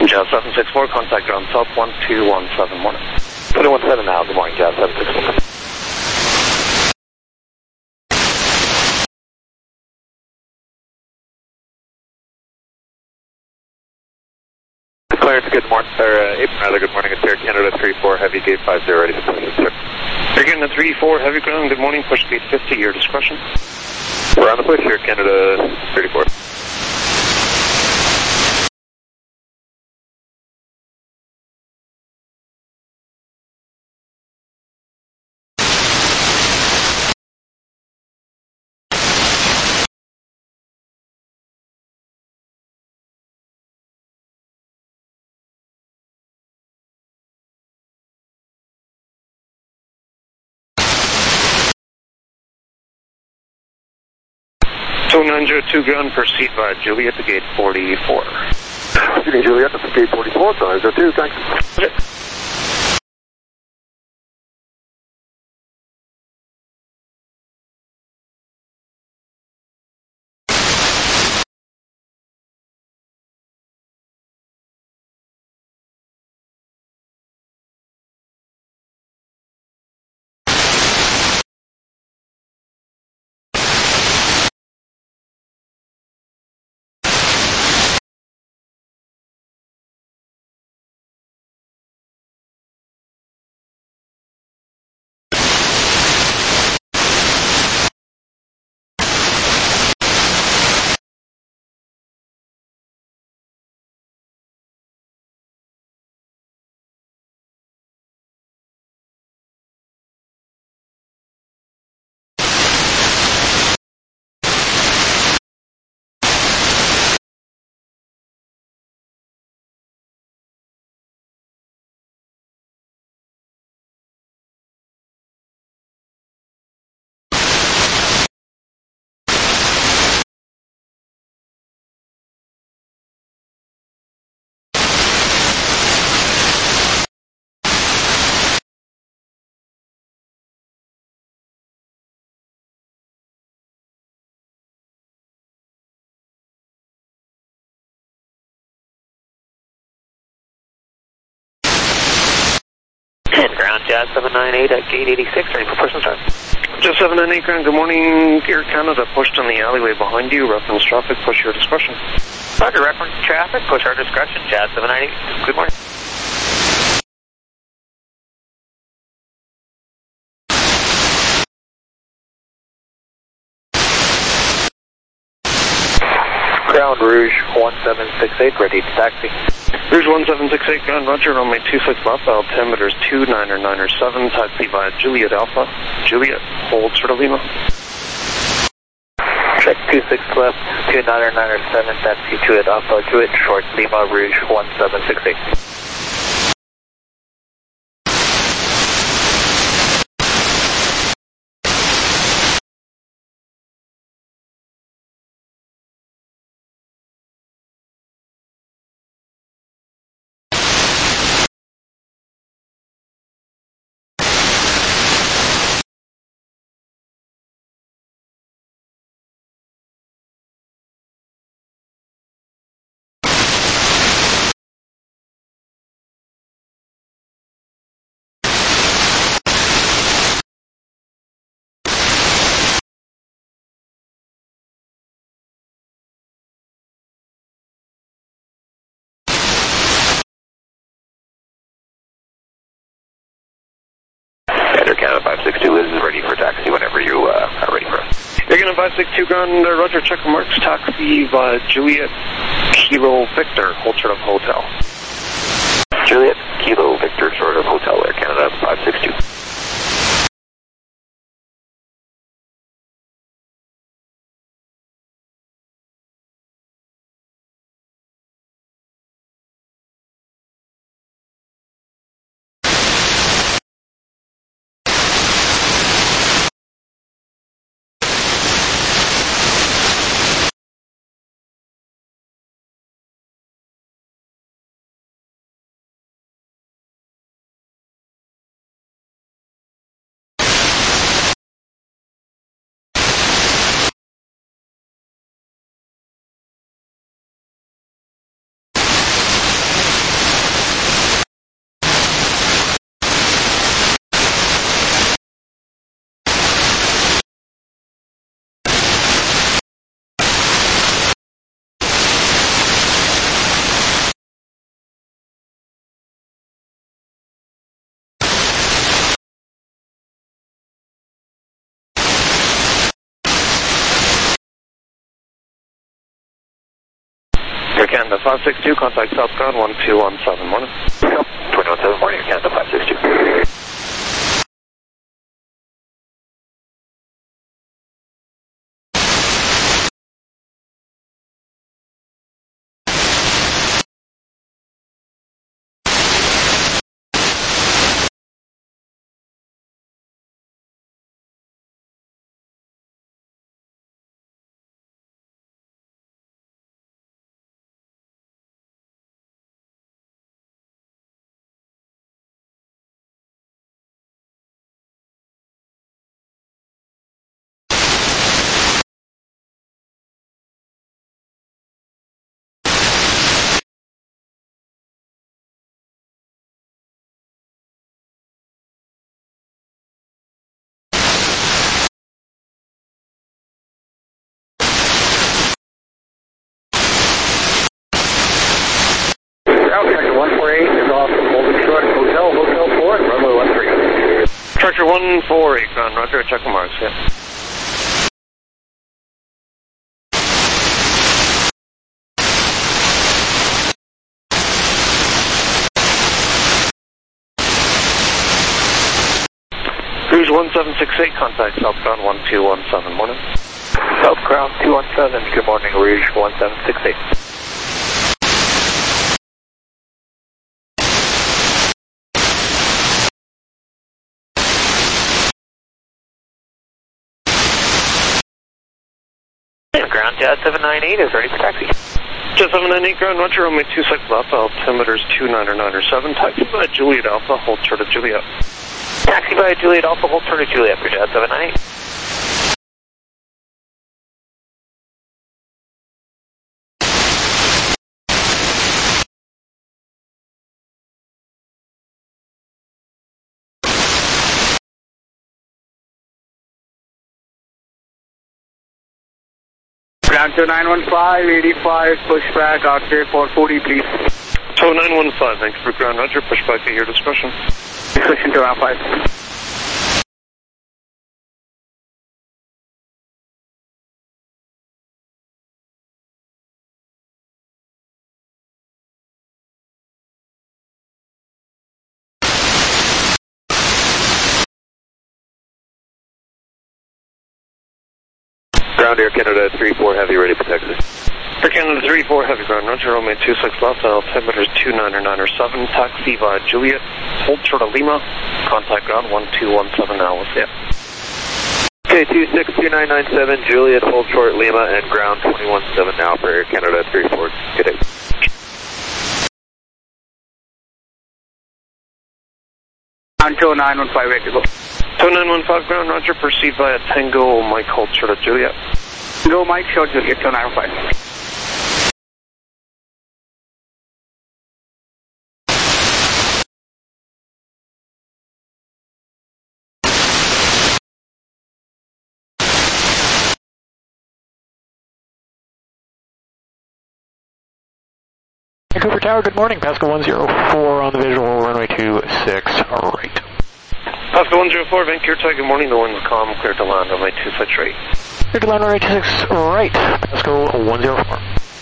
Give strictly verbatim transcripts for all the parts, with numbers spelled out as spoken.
Jazz seven six four, contact ground south one two one seven, morning. two one seven now, good morning, Jazz seven six four. Clarence, good morning, or uh, April rather, good morning, it's Air Canada three four, heavy gate five zero, ready for push, sir. Air Canada three four, heavy ground, good morning, push speed fifty, your discretion. We're on the push, Air Canada thirty-four. two nine zero two ground, proceed via Juliet to gate forty-four. Proceeding Juliet to gate forty-four, two nine zero two, thanks. Okay. Ground Jazz seven nine eight at gate eighty-six, ready for push and start. Jazz seven nine eight ground, good morning, Air Canada, pushed on the alleyway behind you, reference traffic, push your discretion. Roger, reference traffic, push our discretion, Jazz seven nine eight, good morning. Ground Rouge one seven six eight, ready to taxi. Rouge one seven six eight ground, roger, runway two six left, altimeters two niner niner seven, taxi via Juliet Alpha. Juliet, hold Sierra Lima. Check two six left, two niner niner seven, taxi Juliet Alpha, Juliet short, Lima Rouge one seven six eight. Air Canada five six two is ready for taxi whenever you uh, are ready for us. Air Canada five six two ground, uh, roger, check marks, taxi via Juliet Kilo Victor, hold short of hotel. Juliet Kilo Victor, short of hotel, Air Canada five six two. Air Canada five six two, contact southbound one two one seven, morning. twenty-one seven, morning, Air Canada five six two. one four eight is off Golden Short Hotel, Hotel four, runway one three. Tractor one four eight, ground, roger, check the marks, yeah. Cruise one seven six eight, contact southbound one two one seven, morning. South ground two one seven, good morning, Rouge one seven six eight. Ground Jet seven nine eight is ready for taxi. Jet seven nine eight, ground, roger, runway two six Alpha, altimeter's two niner niner seven, taxi by Juliet Alpha, hold short of Juliet. Taxi by Juliet Alpha, hold short of Juliet for Jet seven nine eight. Ground two nine one five, eighty-five, pushback, out here four forty, please. two nine one five, thanks for ground, roger, pushback at your discretion. Discretion to round five. Ground Air Canada three four Heavy, ready for taxi. Air Canada three four Heavy, ground, roger, runway two six Alpha, altimeter's two niner niner seven, taxi via Juliet, hold short of Lima, contact ground one two one seven now, with yeah. Okay, two six two nine nine seven, Juliet, hold short Lima, and ground twenty-one seven now for Air Canada three four. Good day. Ground two nine one five, ready to go. two nine one five, ground, roger, proceed via Tango, Mike, hold short of Juliet. Go Mike, short Juliet, two nine one five. Vancouver Tower, good morning. Pascal one zero four on the visual, runway two six, right. Pascal one zero four, Vancouver Tower, good morning. The wind's calm, clear to land, runway two six right. Clear to land, runway two six, right. Pascal one zero four.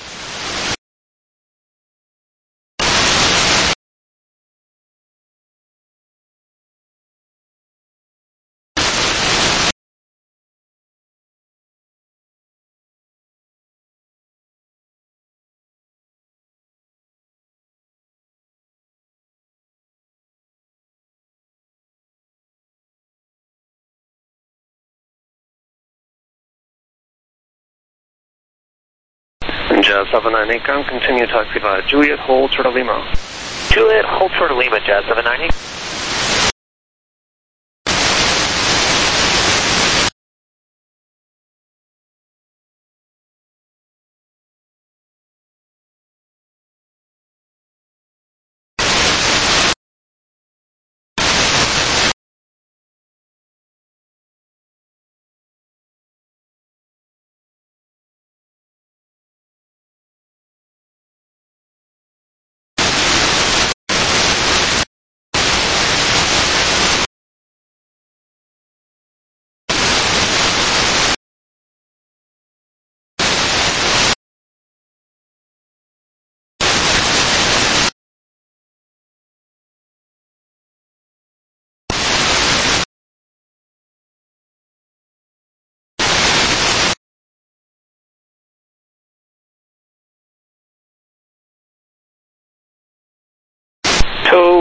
Jazz seven nine eight, ground, continue taxi via Juliet, hold short of Lima. Juliet, hold short of Lima, Jazz seven nine eight.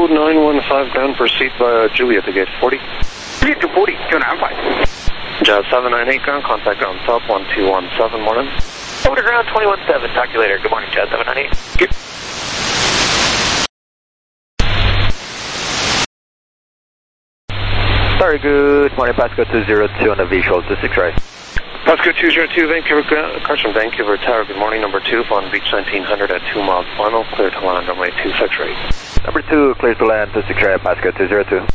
nine one five ground, proceed by Juliet to gate forty. Juliet to forty, two nine five. Jazz seven nine eight ground, contact ground south one two one seven, morning. Over to ground twenty-one seven, talk to you later. Good morning, Jazz seven nine eight. Good. Sorry, good morning, Pasco two zero two on the visual, two six right. Pasco two zero two, Vancouver, Carson, Vancouver Tower, good morning, number two, on beach nineteen hundred at two miles final, clear to land, runway two six right. Number two, clear to land, two six right, Pasco two zero two.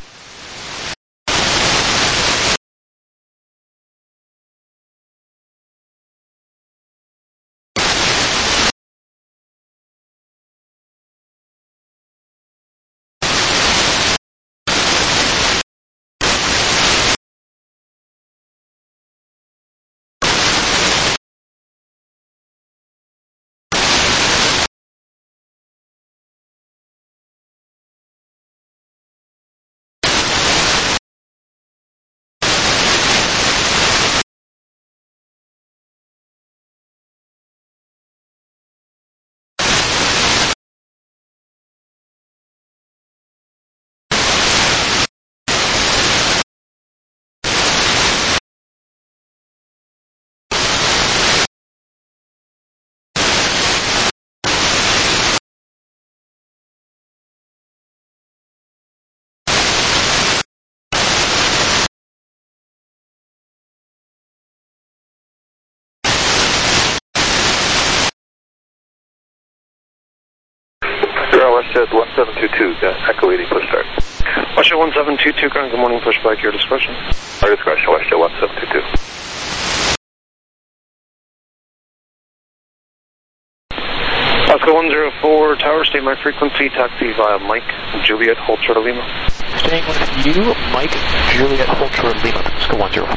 Westjet one seven two two, Echo eighty, push start. Westjet one seven two two, ground, good morning, push back, your discretion. Our discretion, Westjet one seven two two. Pasco one zero four, tower, stay my frequency, taxi via Mike, Juliet, hold short of Lima. Staying with you, Mike, Juliet, hold short of Lima, Pasco one zero.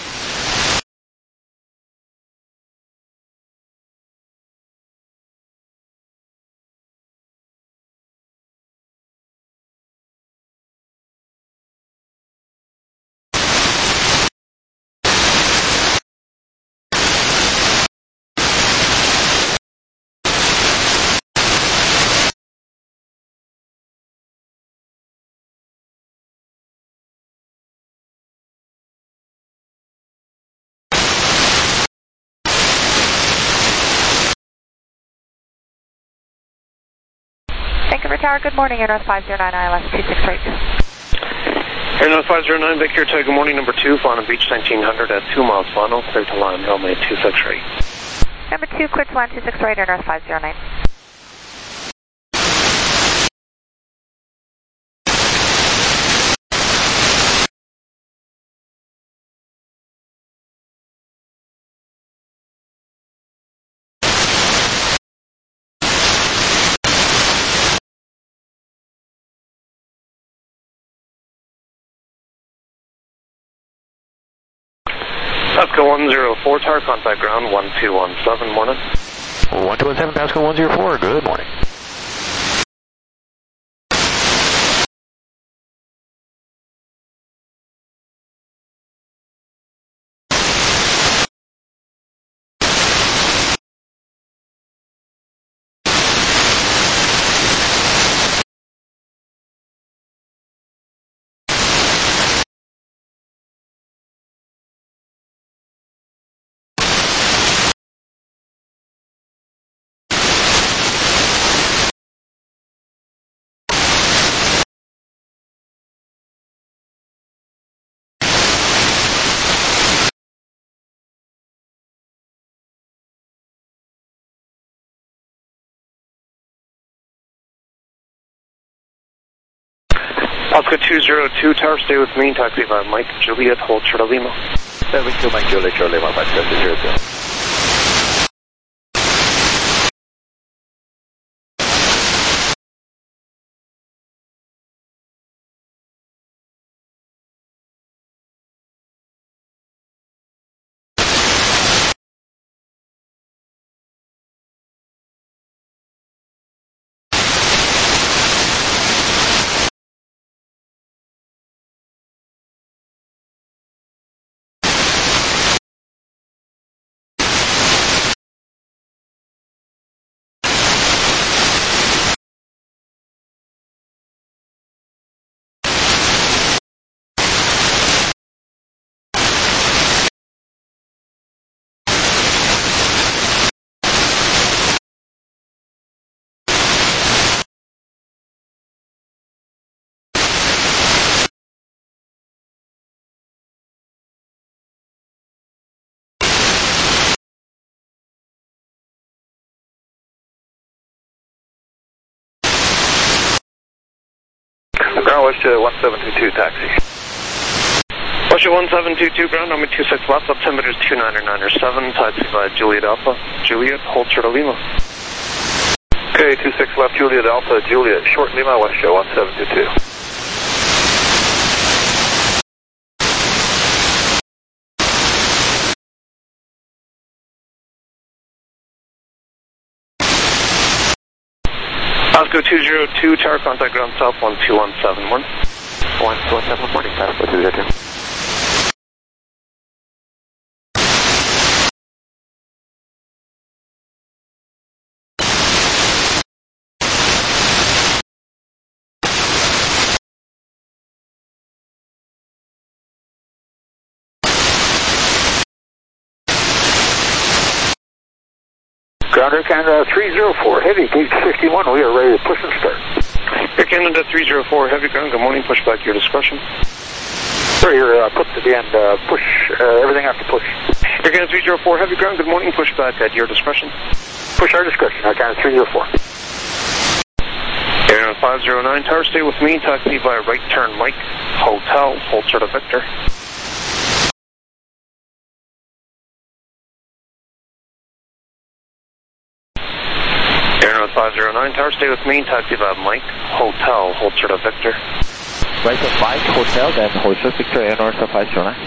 Vancouver Tower, good morning, Air North five zero nine I L S two six right. Air North five zero nine, Vancouver Tower, good morning, number two, on beach nineteen hundred at two miles final, clear to land, runway two six right. Number two, clear to land two six right, Air North five zero nine. Pasco one zero four, tower, contact ground one two one seven, morning. one two one seven, Pasco one zero four, good morning. Pasco two zero two, tower, stay with me, taxi via Mike, Juliet, hold short of Lima. seven two, Mike, Juliet, short Lima, Pasco two zero two. Ground West to one seven two two, taxi. West one seven two two, ground number two six left, altimeter two niner niner seven, taxi by Juliet Alpha, Juliet, hold short of Lima. Okay, two six left, Juliet Alpha, Juliet, short Lima, West show one seven two two. Osco two zero two, tower contact ground south one two one seven one. one two one seven, reporting Osco two zero two. Grounder Canada three zero four, heavy, gauge sixty-one, we are ready to push and start. Air Canada three zero four, heavy ground, good morning, push back your discretion. Sir, your uh, push to the end, uh, push, uh, everything after push. Air Canada three zero four, heavy ground, good morning, push back at your discretion. Push our discretion, Air Canada three zero four. Air five zero nine, tower stay with me, taxi via right turn Mike, hotel, hold short of Victor. five zero nine, tower stay with me, taxi via Mike, hotel, hold short of Victor. Right of Mike, hotel, then hold short Victor, air north of five zero nine.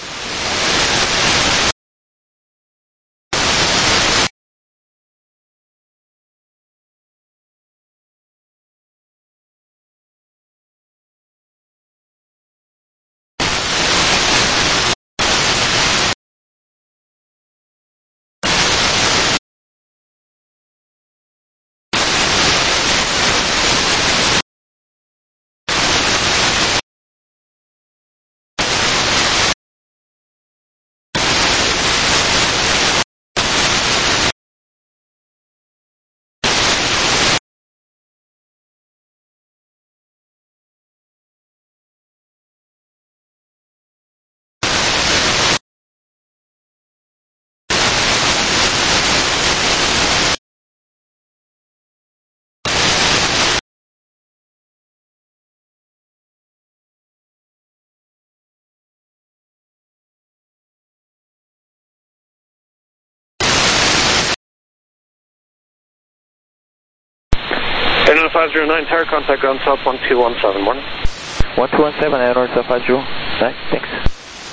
Air five zero nine, tower contact ground south one two one seven one. one two one seven, air north of five zero nine, thanks.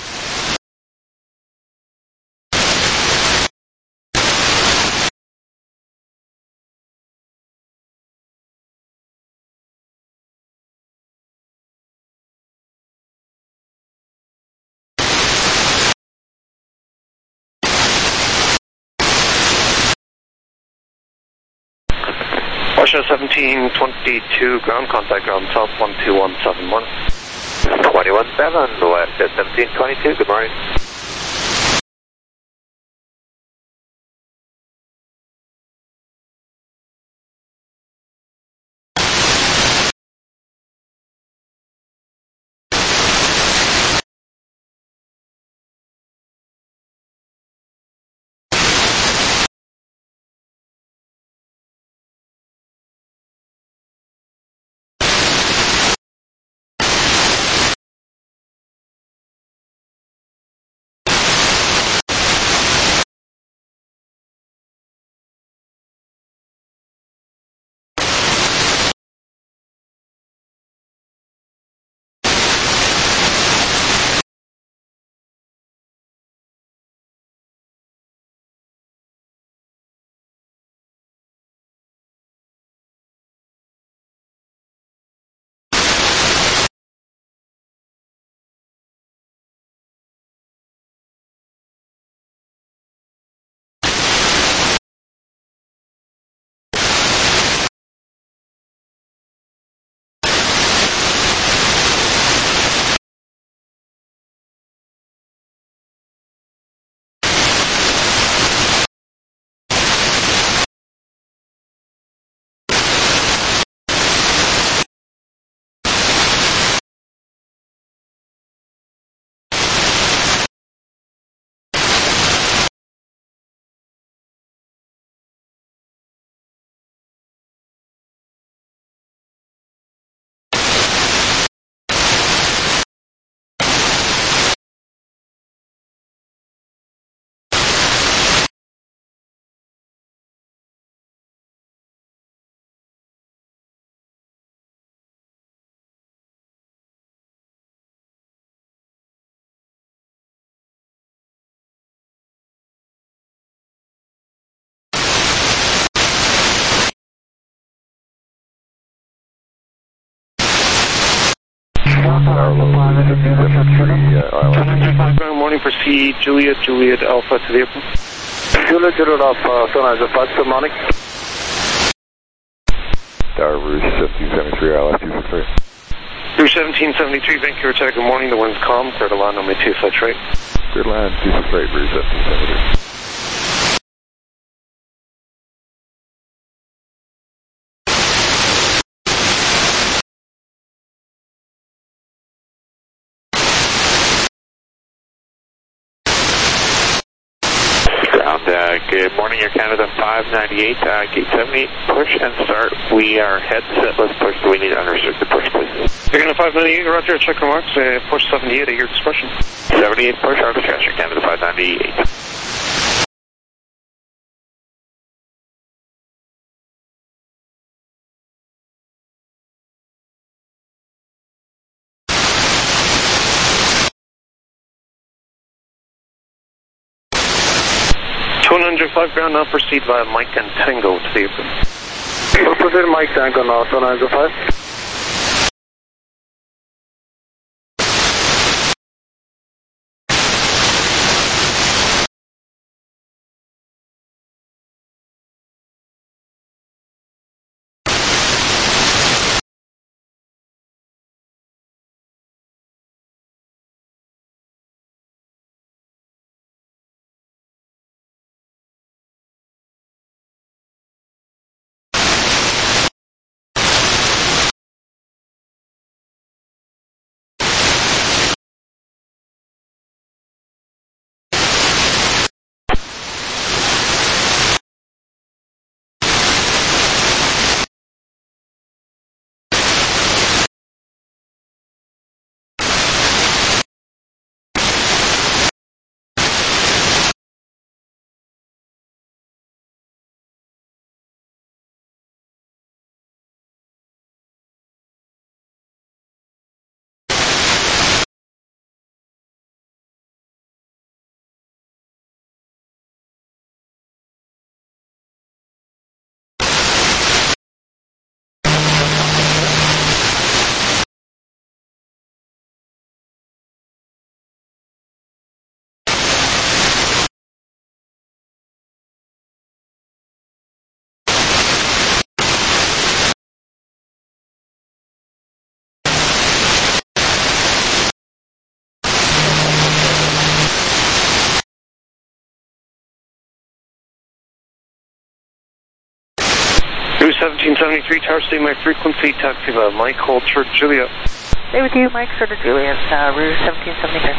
Washington seventeen twenty-two, ground contact ground south one two one seven one. twenty-one seven, West at seventeen twenty-two, good morning. Good morning, proceed Juliet, Juliet Alpha to the airport. Juliet, Juliet Alpha, Sun Eyes five, good morning. Tower Rouge seventeen seventy-three, I L S two six three. Rouge seventeen seventy-three, Vancouver Tower, good morning, the wind's calm, clear to land, runway two six right. Clear to land, two six right, Rouge seventeen seventy-three. Uh, good morning, Air Canada five ninety-eight, uh, gate seventy-eight, push and start. We are head set, let's push, so we need unrestricted push, please. Air Canada five ninety-eight, roger, check remarks, uh, push seventy-eight at your discretion. seventy-eight push, out of Air Canada five ninety-eight. two hundred five ground now, proceed via Mike and Tango to the airport. We'll proceed Mike Tango now, Sun Eyes five. Rouge seventeen seventy-three, tower, stay my frequency, taxi via Mike, hold short Juliet. Stay with you, Mike, sort of Juliet, uh, Rouge seventeen seventy-three.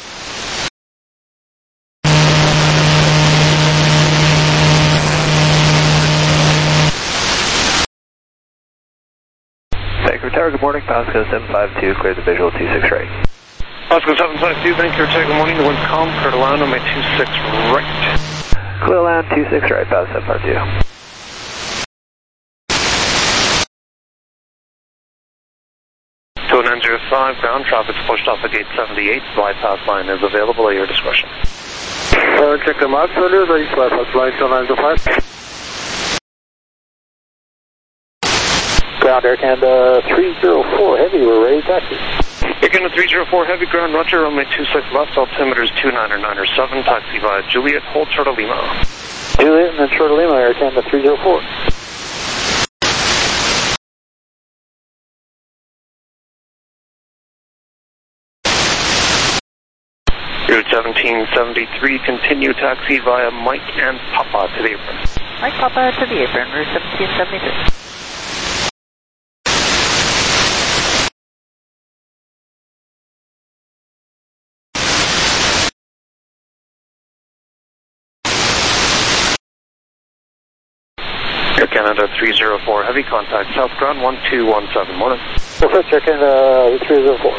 Vancouver Tower, good morning, Pasco seven five two, clear the visual two six right. Pasco seven five two, Vancouver Tower, good morning, the wind's calm, clear to land, runway two six right. Clear land two six right, Pasco seven five two. two nine zero five, ground traffic's pushed off at gate seventy-eight, bypass line is available at your discretion. Uh, check the marks, earlier, ready to bypass line, Sun Eyes five. Ground Air Canada three zero four, heavy, we're ready to taxi. Air Canada three zero four, heavy ground, roger, runway two six left, altimeter is two nine nine seven, taxi via Juliet, hold short of Lima. Juliet and then short of Lima, Air Canada three zero four. Route seventeen seventy-three, continue taxi via Mike and Papa to the apron. Mike Papa to the apron, Rouge seventeen seventy-three. Air Canada three zero four, heavy contact, south ground one two one seven, morning. Perfect, Air Canada three zero four.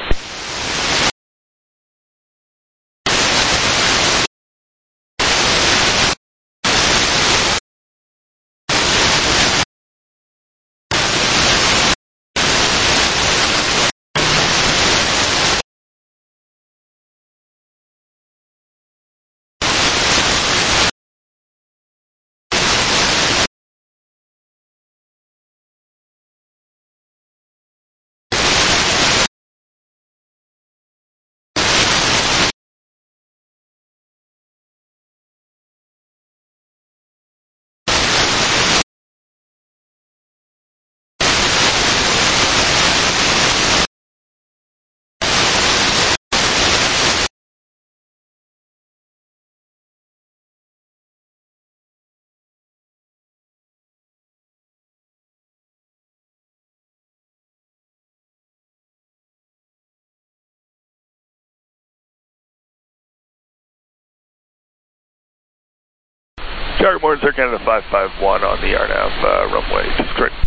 Tower, good morning, sir. Canada five five one on the R N A V uh, runway two six right.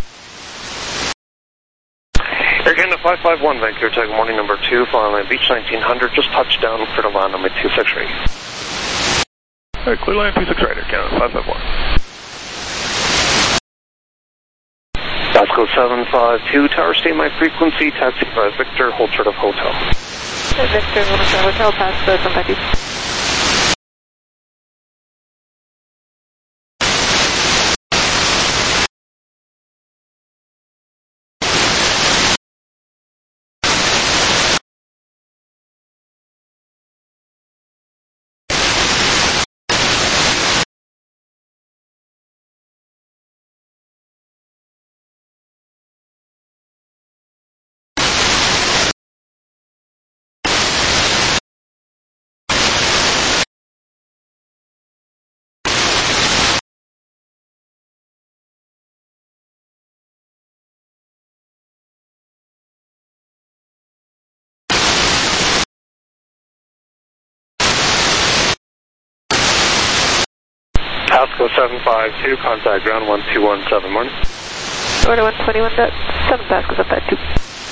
Air Canada five five one, Vancouver, Tag morning number two, flying line Beach nineteen hundred, just touched down, clear to land on my two six right. All right, clear line two six right, Air Canada five five one. Vasco seven five two, tower, stay my frequency, taxi by Victor, hold short of hotel. Victor, hold short of hotel, pass the seven five two. Vasco seven five two, contact ground one two one seven, morning. Order one twenty-one dot seven, Vasco seven five two.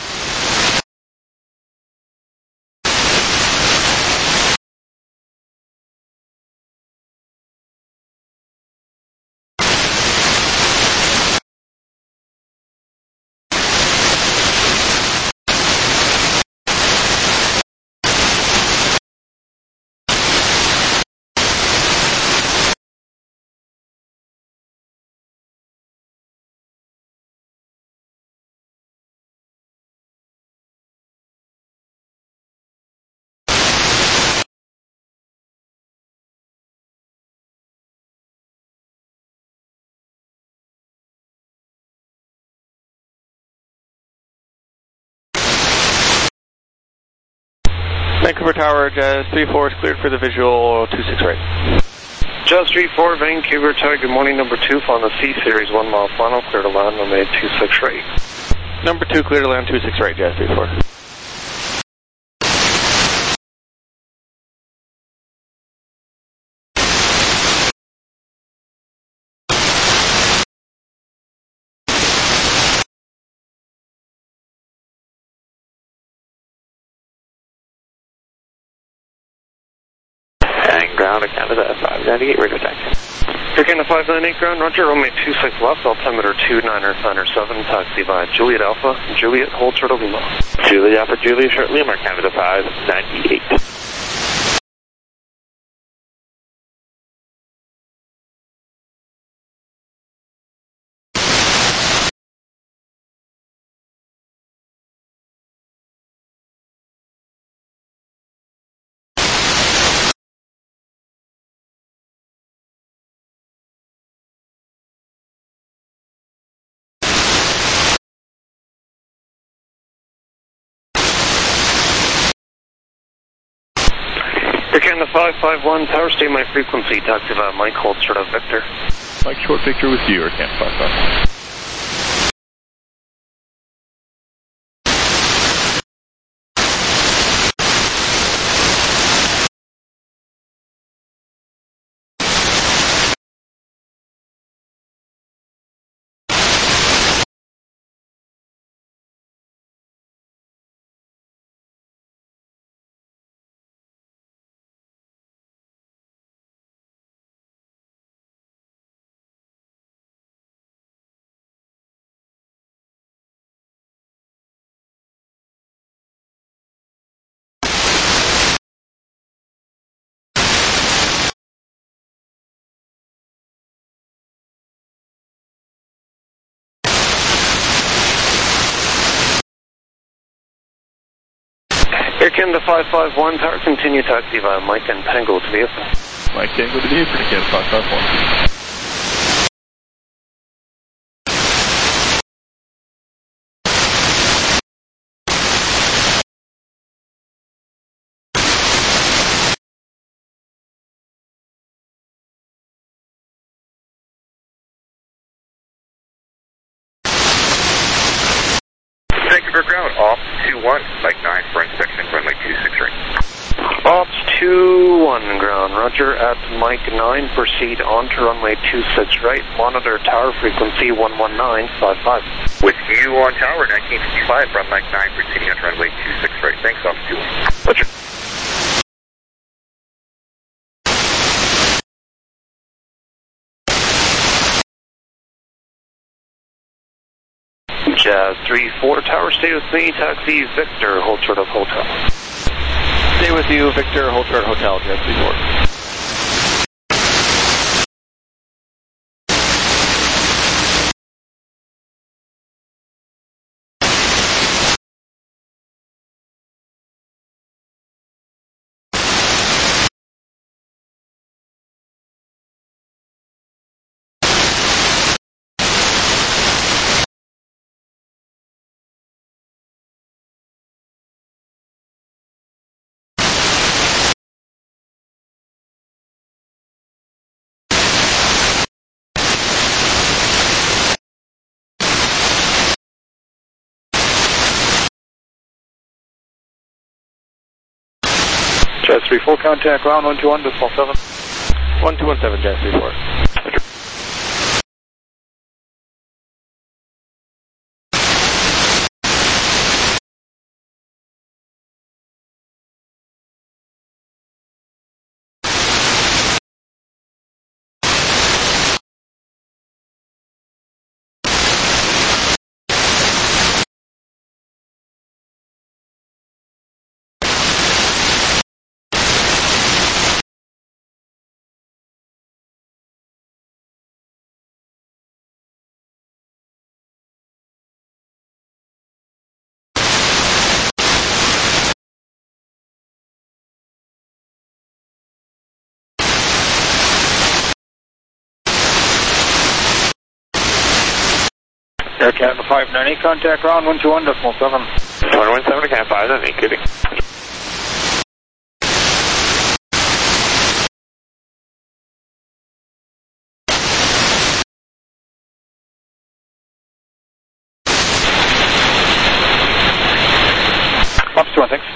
Vancouver Tower, Jazz three four is cleared for the visual two six right. Jazz three four, Vancouver Tower, good morning, number two, on the C Series, one mile final, clear to land on the two six right. Number two, clear to land two six right, Jazz three four. Ground to Canada five ninety-eight, radio taxi. Air Canada five ninety-eight, ground, roger, runway two six left, altimeter two niner niner seven, taxi by Juliet Alpha, Juliet, hold short of Lima. Juliet Alpha, Juliet, short Lima, Canada five ninety-eight. Air Canada five five one, tower, stay my frequency, taxi by Mike, hold short of Victor. Mike Short Victor with you, Air Canada five five one. Air Canada five five one, tower, continue taxi via Mike and Tango to vehicle. Mike Tango to vehicle, Air Canada five five one. Vancouver ground, off two one, Mike nine for inspection, runway two six right. Ops two one. one, ground, roger, at Mike nine, proceed on to runway two six right, monitor tower frequency one one nine five five. With you on tower, nineteen fifty-five from Mike nine, proceeding on runway two six right. Thanks, off two one. Roger. Jazz three four, tower, stay with me, taxi Victor, hold short of hotel. Stay with you, Victor, hold short hotel, Jazz three four. Jazz three four, contact ground one two one, decimal seven. one two one seven, Jazz three four. Air Canada five nine eight, contact ground one two one, decimal seven. one one seven, Canada five nine eight, kidding. Ops two one, thanks.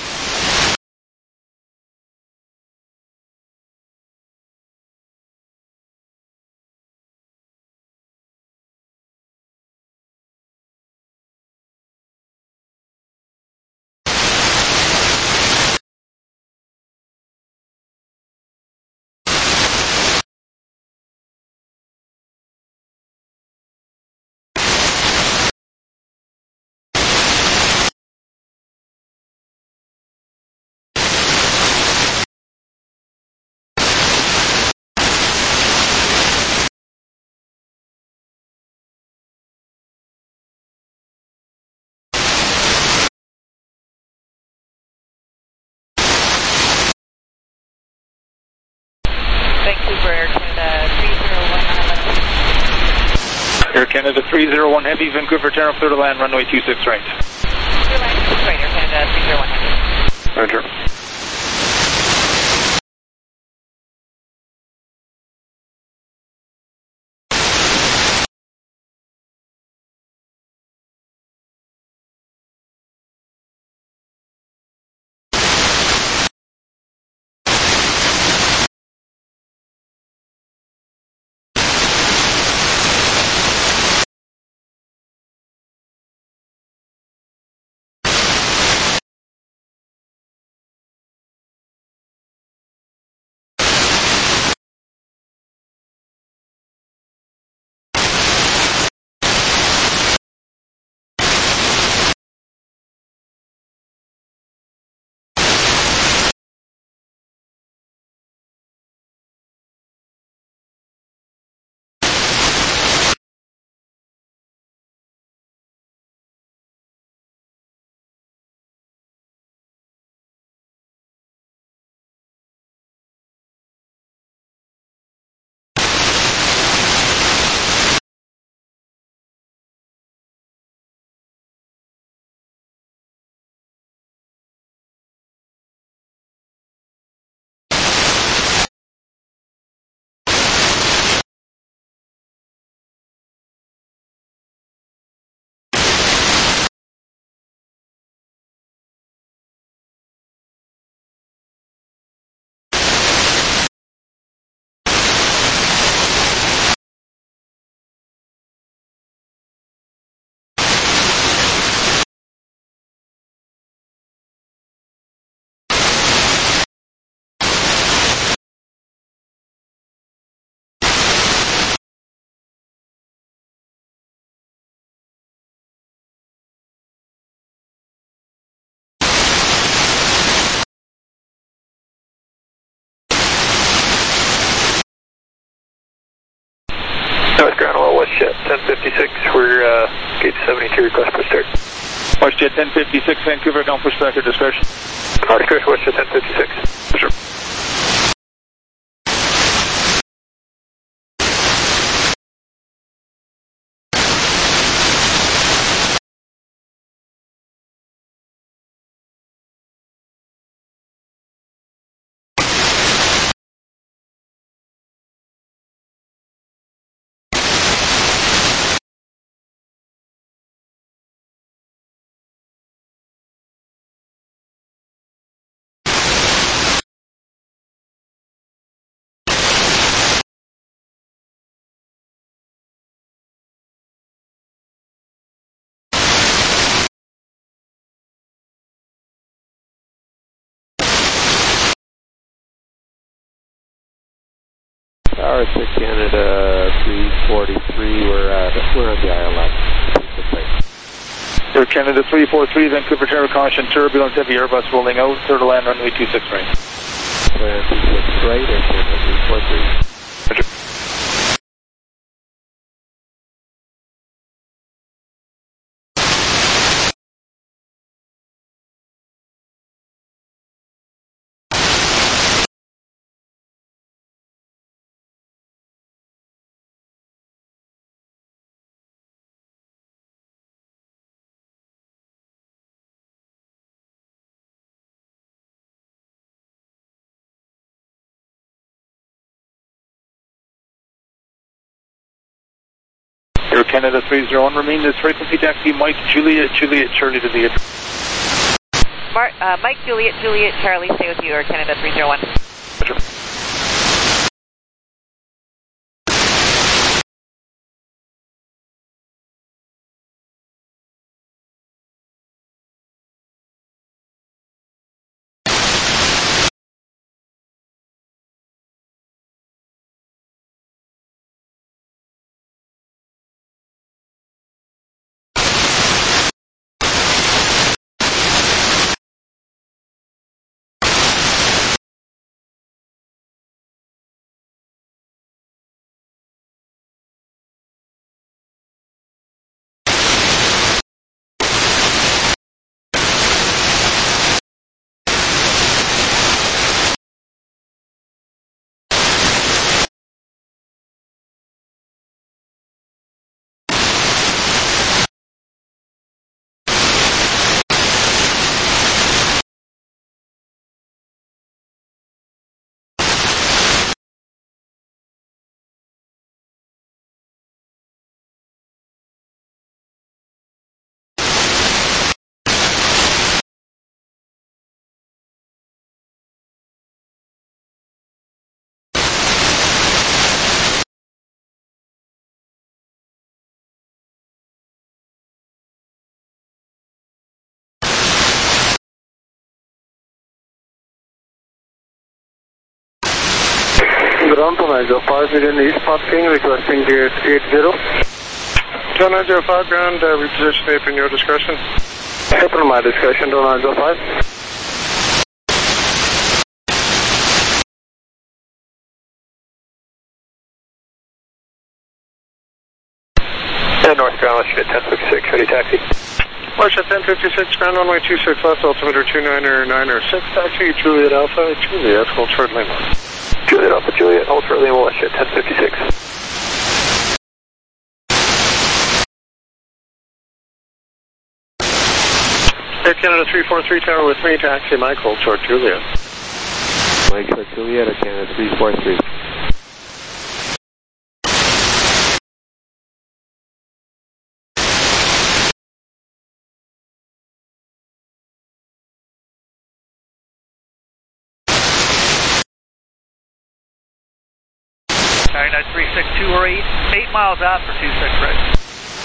Air Canada three zero one Heavy, Vancouver, turn clear to land, runway two six right. Clear line two six right, Air Canada three zero one Heavy. Roger. North Ground, well, WestJet ten fifty-six, we're uh, gate seventy-two, request push start. WestJet ten fifty-six, Vancouver, don't push back at discretion. Our discretion, WestJet ten fifty-six. Sure. Tower six Canada three forty-three, we're, uh, we're on the I L F. Air Canada three forty-three, Vancouver Tower, caution, turbulence, heavy Airbus rolling out, clear to land, runway two six right. Land two six right, Air Canada three forty-three. Air Canada three zero one, remain this frequency taxi, Mike, Juliet, Juliet, Charlie to the air. Mark, uh, Mike, Juliet, Juliet, Charlie, stay with you, Air Canada three zero one. Roger. Ground to nine zero five, Median East Parking, requesting gate eight zero. Two nine zero five, ground, uh, reposition tape in your discretion. Tape in my discretion, two nine zero five. And North Ground, WestJet ten fifty-six, ready taxi. WestJet ten fifty-six, ground runway two six left, altimeter two niner niner six, taxi, Juliet Alpha, Juliet, hold short Lima. Juliet Alpha, Juliet, hold short Lima, WestJet ten fifty-six. Air Canada three four three, tower with me, taxi, Mike, hold short Juliet. Mike short Juliet, Air Canada three four three. China three six two or eight, eight miles out for two six right.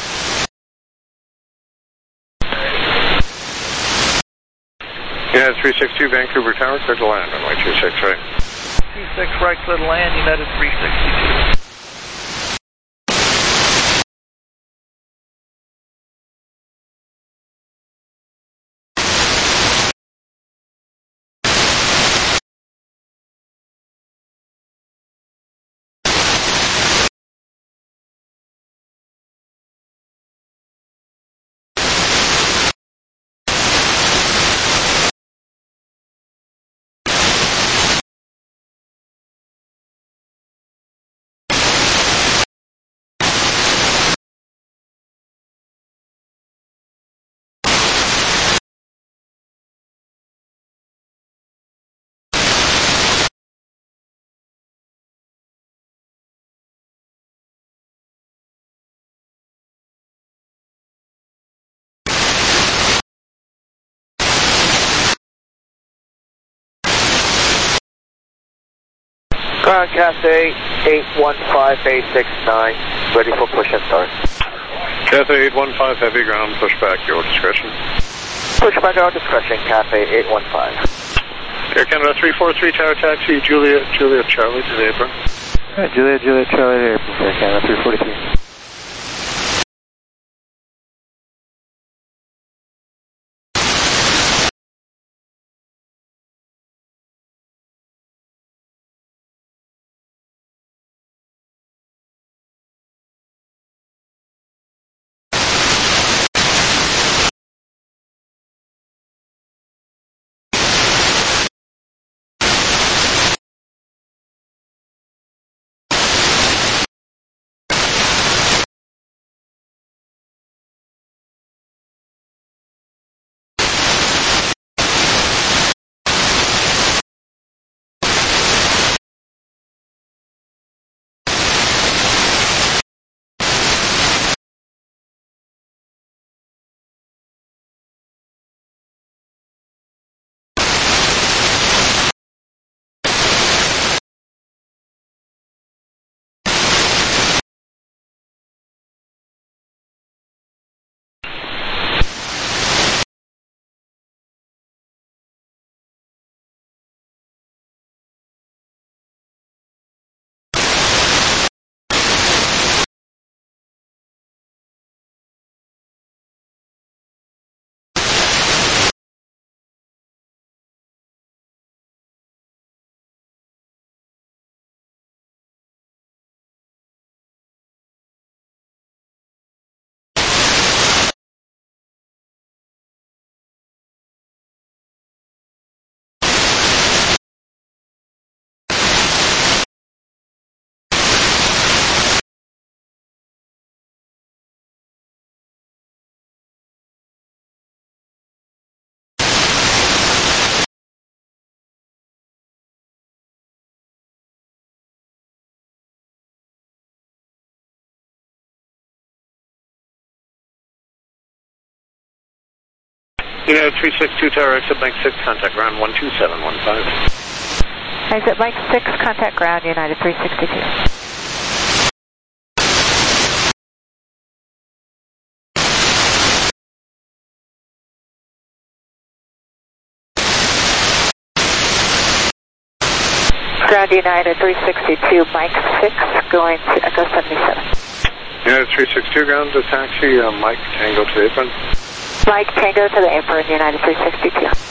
Yeah, three six two, Vancouver Tower, clear to land, runway two six right. two six right, clear to land, United three sixty-two. Ground Cathay eight one five A six nine, ready for push and start. Cathay eight one five, heavy ground, pushback, your discretion. Pushback, your discretion, Cathay eight one five. Air Canada three four three, tower taxi, Juliet, Juliet, Charlie to the apron. Alright, Juliet, Juliet, Charlie, Air Canada three forty-three. United three six two, tower exit Mike six, contact ground one two seven one five. Exit Mike six, contact ground, United three sixty-two. Ground United three sixty-two, Mike six, going to Echo seventy-seven. United three six two, ground to taxi, uh, Mike Tango to the apron. Mike Tango to the apron, United three sixty-two.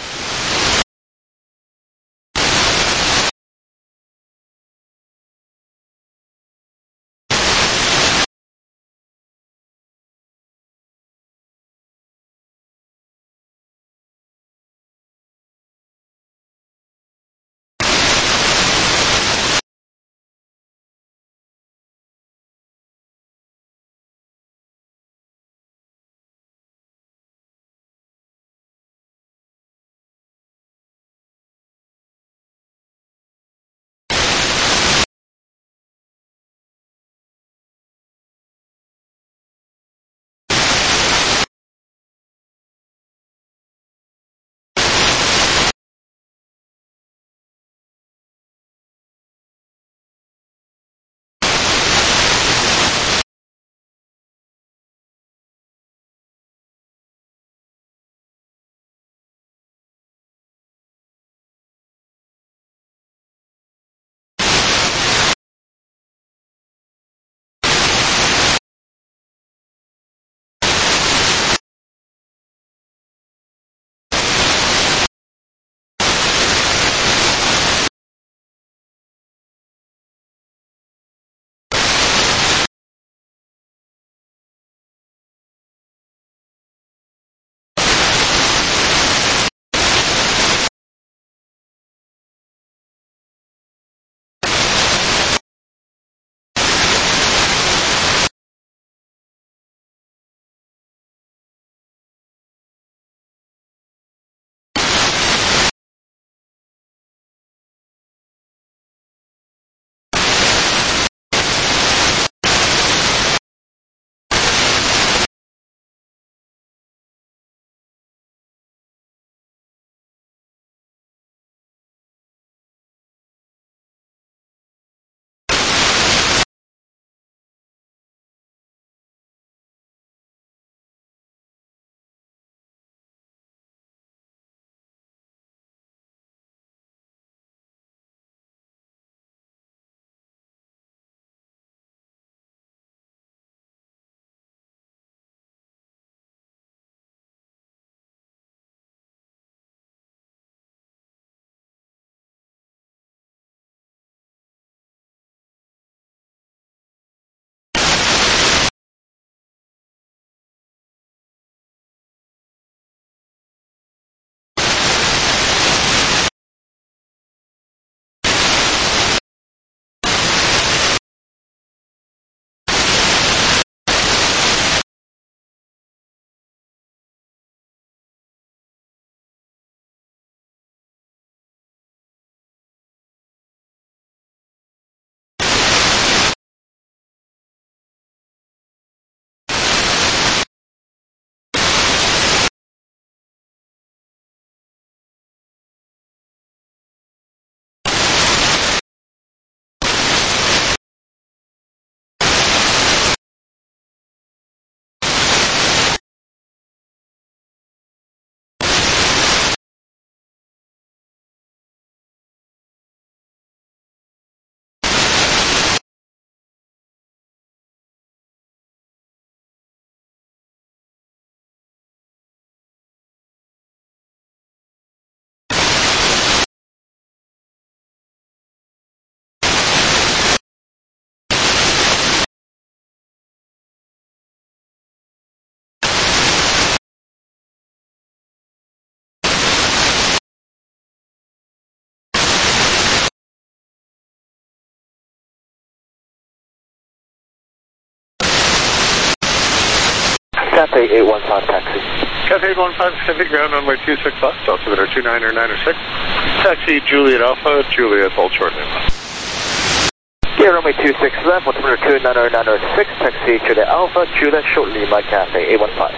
Cathay eight one five taxi. Cathay eight one five Pacific, ground runway two six left, altimeter two nine or nine or six. Taxi Juliet Alpha, Juliet, hold short Lima. Yeah, runway two six left, altimeter two nine or nine or six, taxi Juliet Alpha, Juliet, short Lima, Cathay eight one five.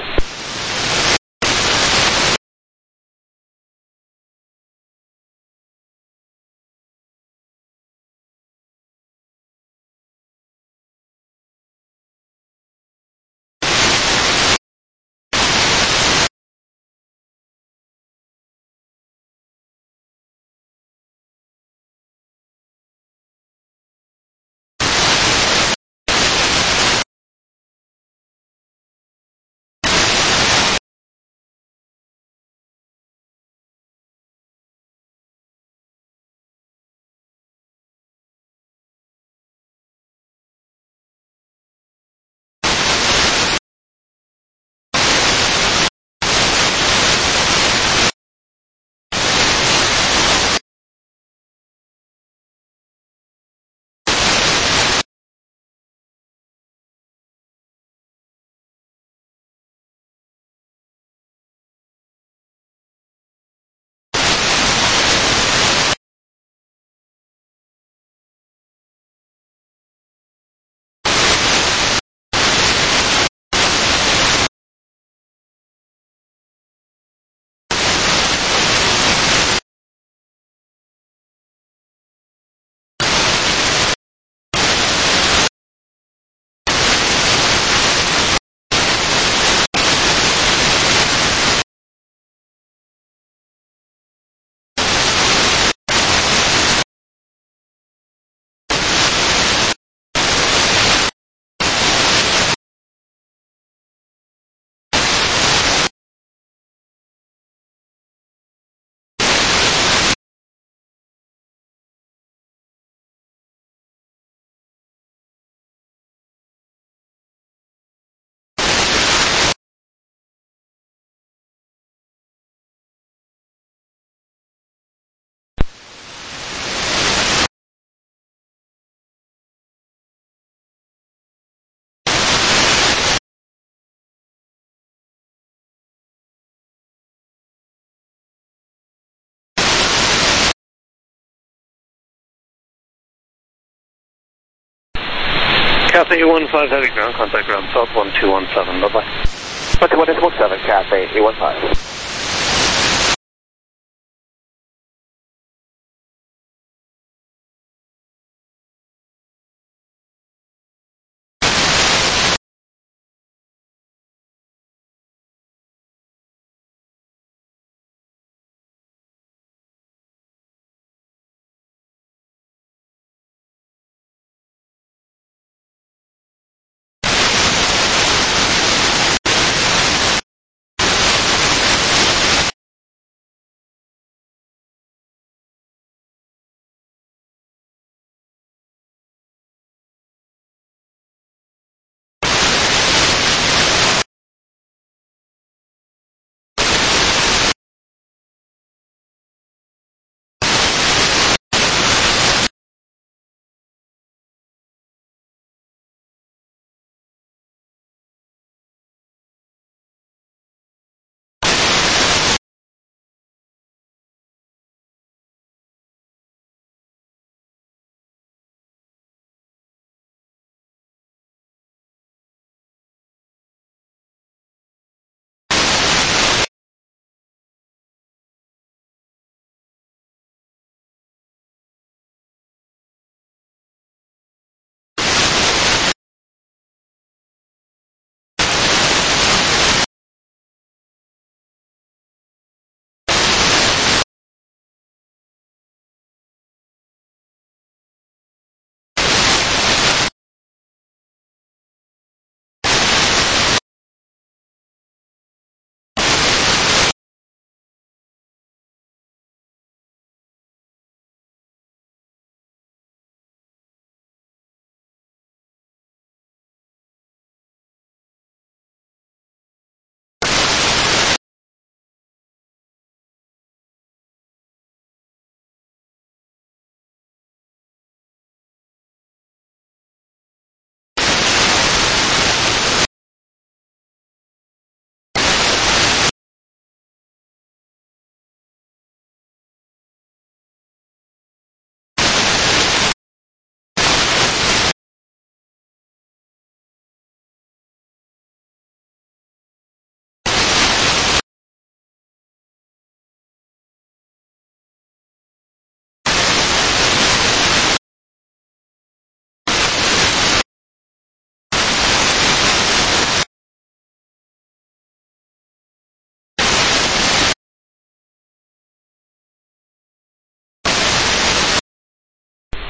Cathay eight one five heavy ground, contact ground south one two one seven, bye-bye. one two one seven, Cathay eight one five.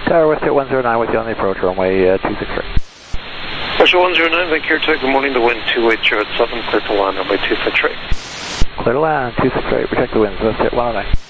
Tower West one zero nine with you on the approach, runway uh, two six right. Special one zero nine, Vancouver Tech, good morning, the wind two eight zero seven, clear to land, runway two six right. Clear to land, two six right, protect the winds, let's hit one oh nine.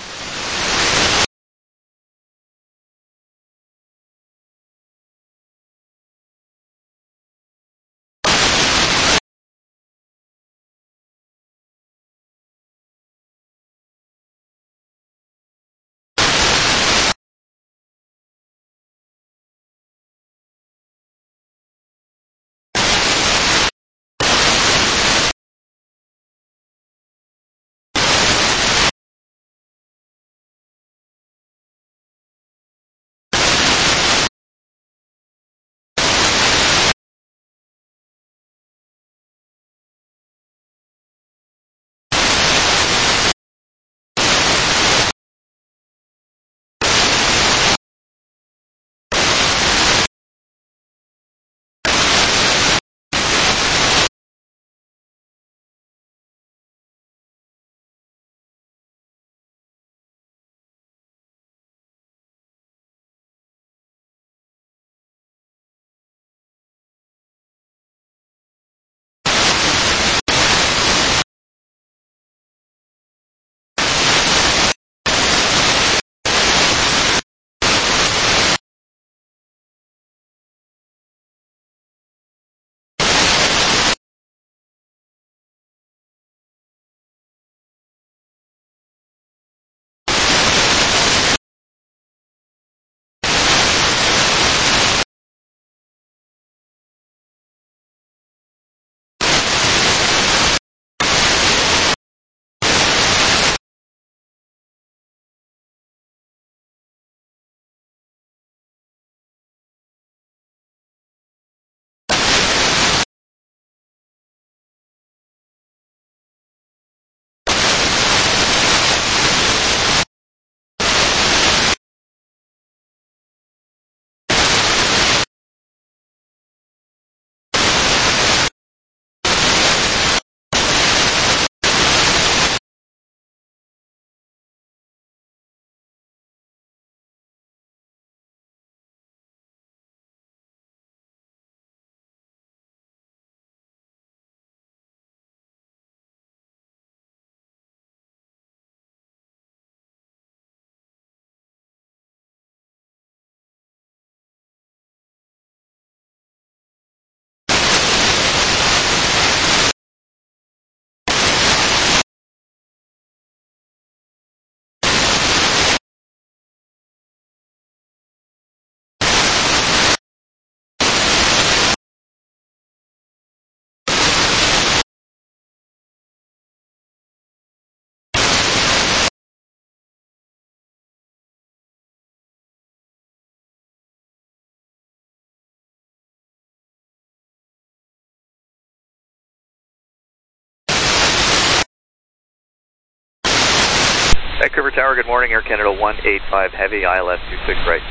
Vancouver Tower, good morning, Air Canada one eight five Heavy, I L S two six right.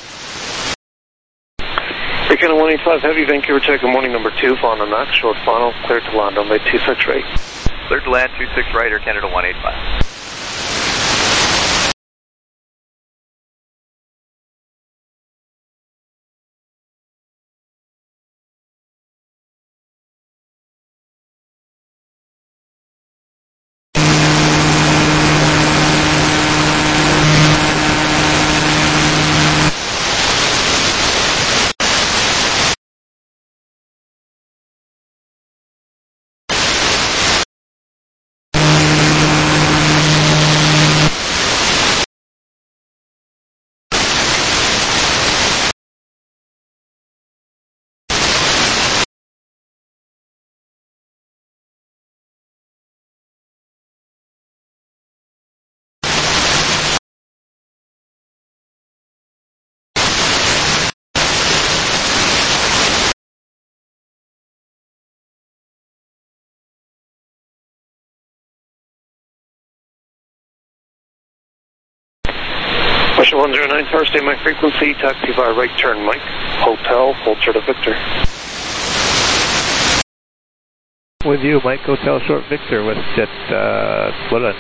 Air Canada one eight five Heavy, Vancouver Tech, good morning, number two, on the max, short final, clear to land, runway two six right. Clear to land, two six right, Air Canada one eight five. Special one zero nine, Tower, stay my frequency, taxi via right turn, Mike, Hotel, hold short of Victor. With you, Mike, Hotel, short Victor, with jet, uh, Woodland.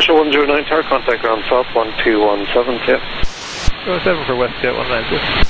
Commercial one zero nine tower, contact ground south one two one seven, yeah. oh seven for WestJet one nine six.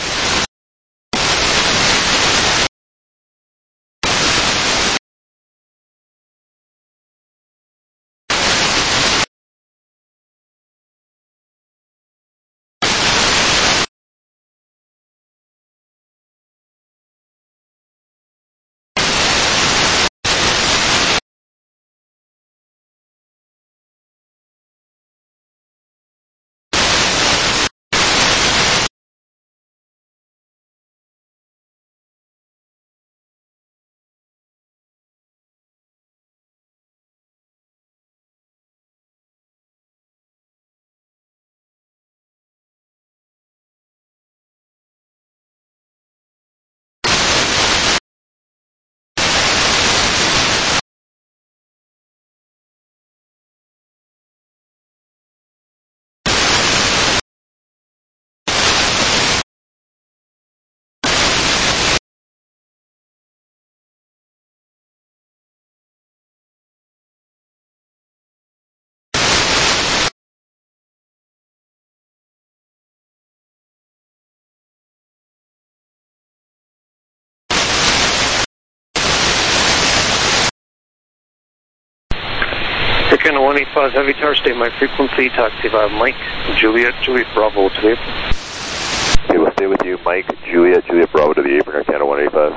Canada one eight five Heavy Tower, state my frequency, taxi via Mike, Juliet, Juliet Bravo to the apron. Okay, we'll stay with you, Mike, Juliet, Juliet Bravo to the apron, Air Canada one eight five.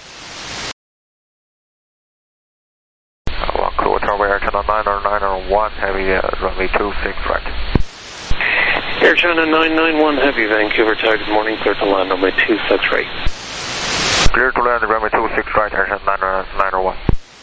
One crew, runway Air China nine nine nine one, heavy, uh, runway two six right. Air China nine nine one Heavy, Vancouver Tower, good morning, clear to land, runway two six right. Clear to land, runway two six right, Air China nine nine one.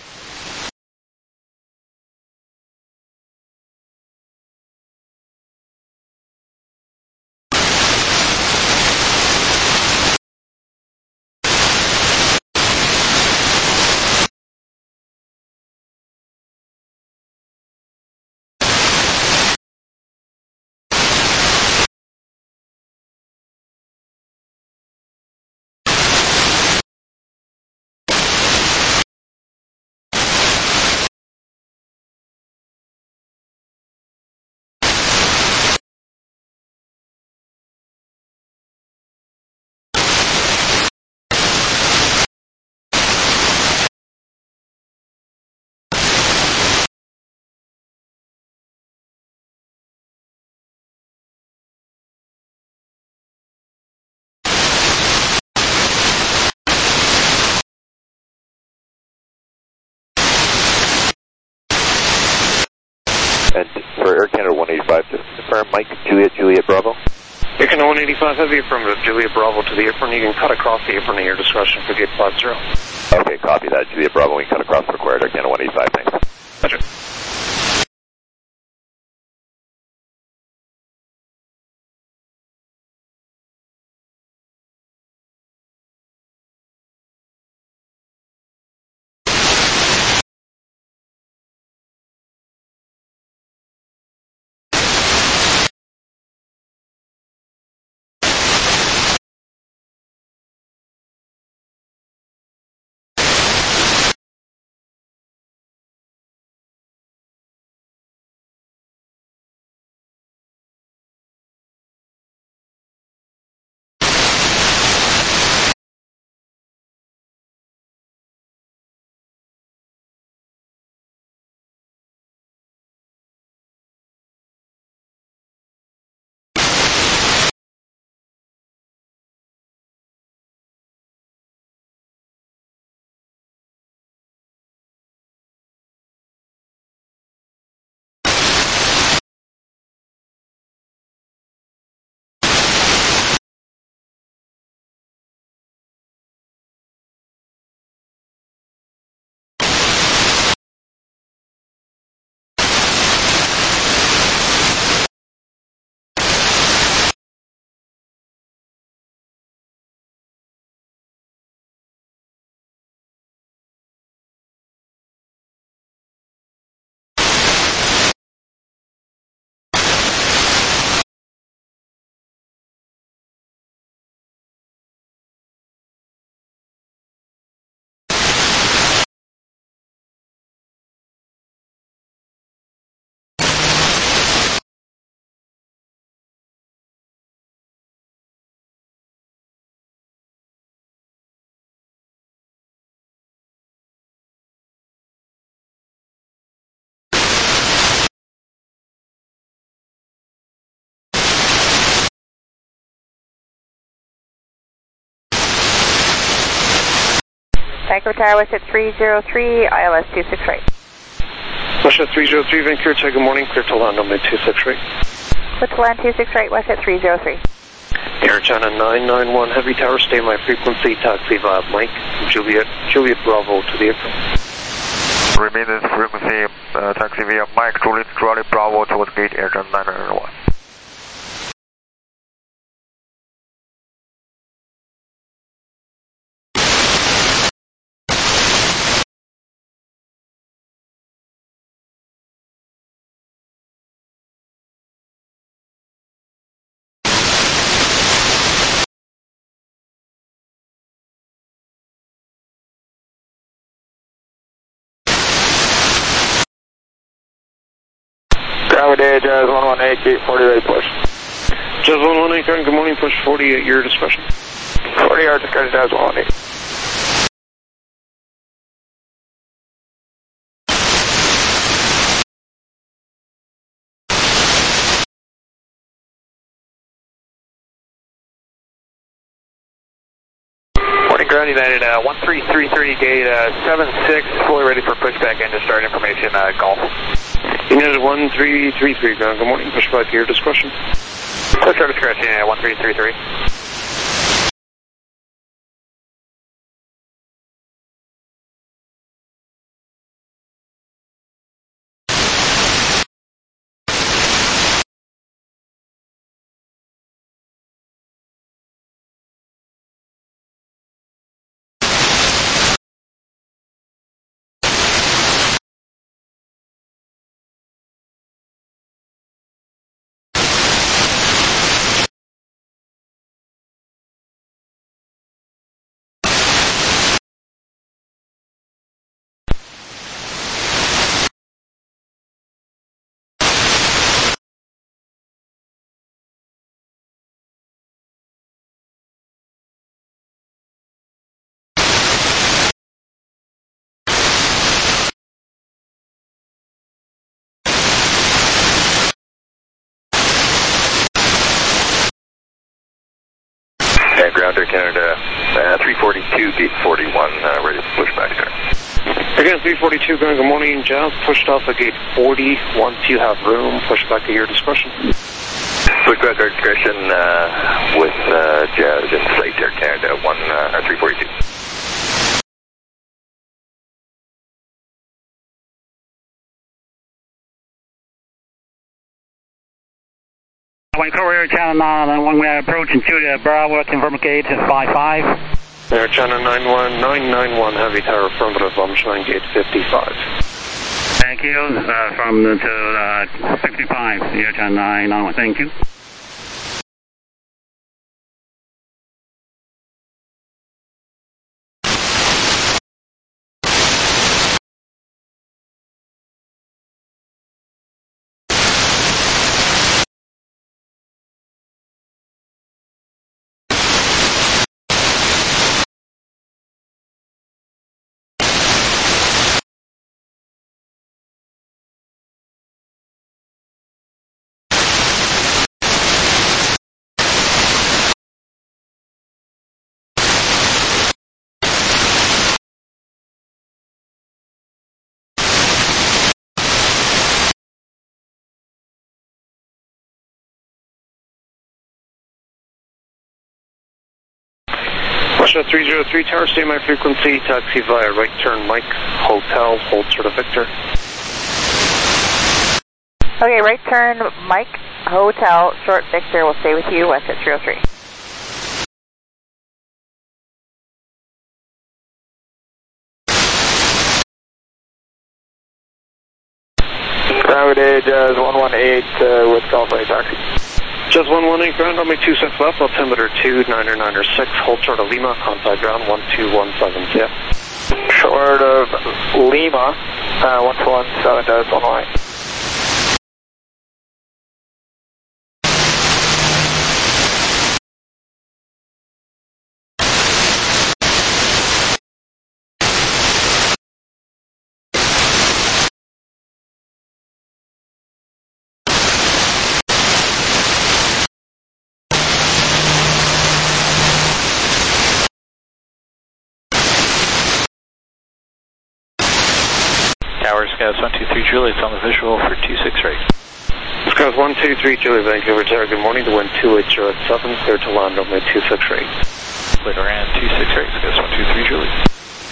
And for Air Canada one eighty-five, just confirm Mike, Juliet, Juliet Bravo. Air Canada one eighty-five Heavy, affirmative, Juliet Bravo to the apron. You can cut across the apron at your discretion for gate five zero. Okay, copy that, Juliet Bravo, we can cut across required, Air Canada one eighty-five, thanks. Roger. Echo Tower, what's at three zero three, I L S two six right. Russia three zero three, Vancouver, Tower, good morning, clear to land on my two six right. What's land two six right, what's at three zero three. Air China nine nine one, Heavy Tower, stay my frequency, taxi via Mike, Juliet, Juliet Bravo to the airport. Remain this frequency, uh, taxi via Mike, Juliet, Charlie Bravo towards gate Air China nine nine one. Ground Jazz one one eight, gate forty, ready push. Jazz one one eight, good morning, push forty at your discretion. forty yard discretion, Jazz one one eight. Morning, Ground United, uh, one three three three, gate uh, seven six, fully ready for pushback and to start information, uh, golf. United one three three three, ground, good morning, pushback at your discretion. Push our discretion, yeah, one three three three. Yeah, Ground Air Canada, uh, three forty-two, gate forty-one, uh, ready to push back there. Again, three forty-two, going good morning, Jazz, pushed off at gate forty, once you have room, push back at your discretion. Push back our discretion uh, with uh, Jazz in flight, Air Canada, one, uh, three forty-two. Vancouver Air China nine one, we are approaching to the Bravo, confirm gate five five. Air China nine one nine nine one, Heavy Tower, affirmative, I'm showing gate fifty-five. Thank you, uh, from the, to uh, fifty-five, Air China nine nine one, thank you. Russia three zero three, Tower, stay my frequency, taxi via right turn, Mike, Hotel, hold sort of Victor. Okay, right turn, Mike, Hotel, short Victor, will stay with you, west at three oh three. Ground Jazz one one eight uh, with California taxi. Jazz one one eight, ground on my two six left, altimeter two niner niner six, hold short of Lima, contact ground one two one seven, yeah. Short of Lima, uh, one two one seven, Jazz one one eight. Scouts one two three Juliet, it's on the visual for two six right. Scouts one two three Juliet, Vancouver Tower, good morning. The wind two eight zero at seven, clear to land runway two six right. Clear to land two six right, Scouts one two three Juliet.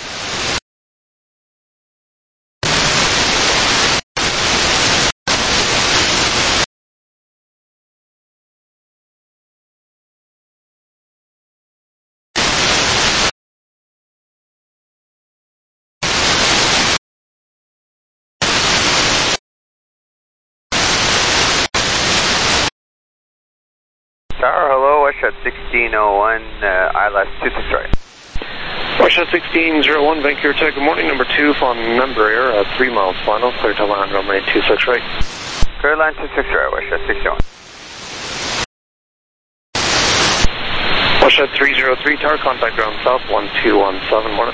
Tower, hello, Westshot sixteen oh one, uh, I L S two six right. Westshot sixteen oh one, Vancouver Tower, good morning. Number two on member air, uh, three miles final, clear to land runway two six right. Clear line two six right, Westshot sixteen oh one. Westshot three oh three, tower, contact ground south, one two one seven, morning.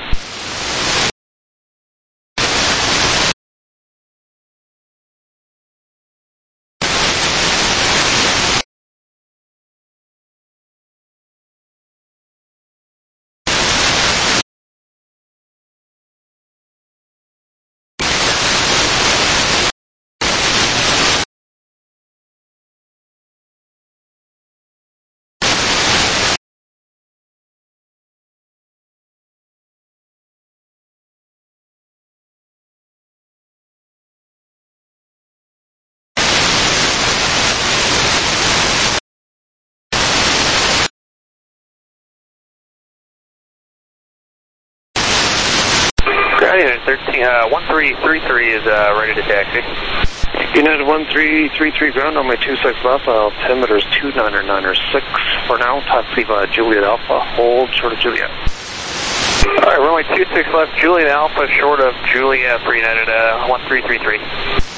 United thirteen, uh, one three three three is uh, ready to taxi. United one three three three ground on my two six left, altimeter is two niner niner six. For now, taxi via Juliet Alpha, hold short of Juliet. Alright, runway two six left, Juliet Alpha, short of Juliet for United uh, one three three three.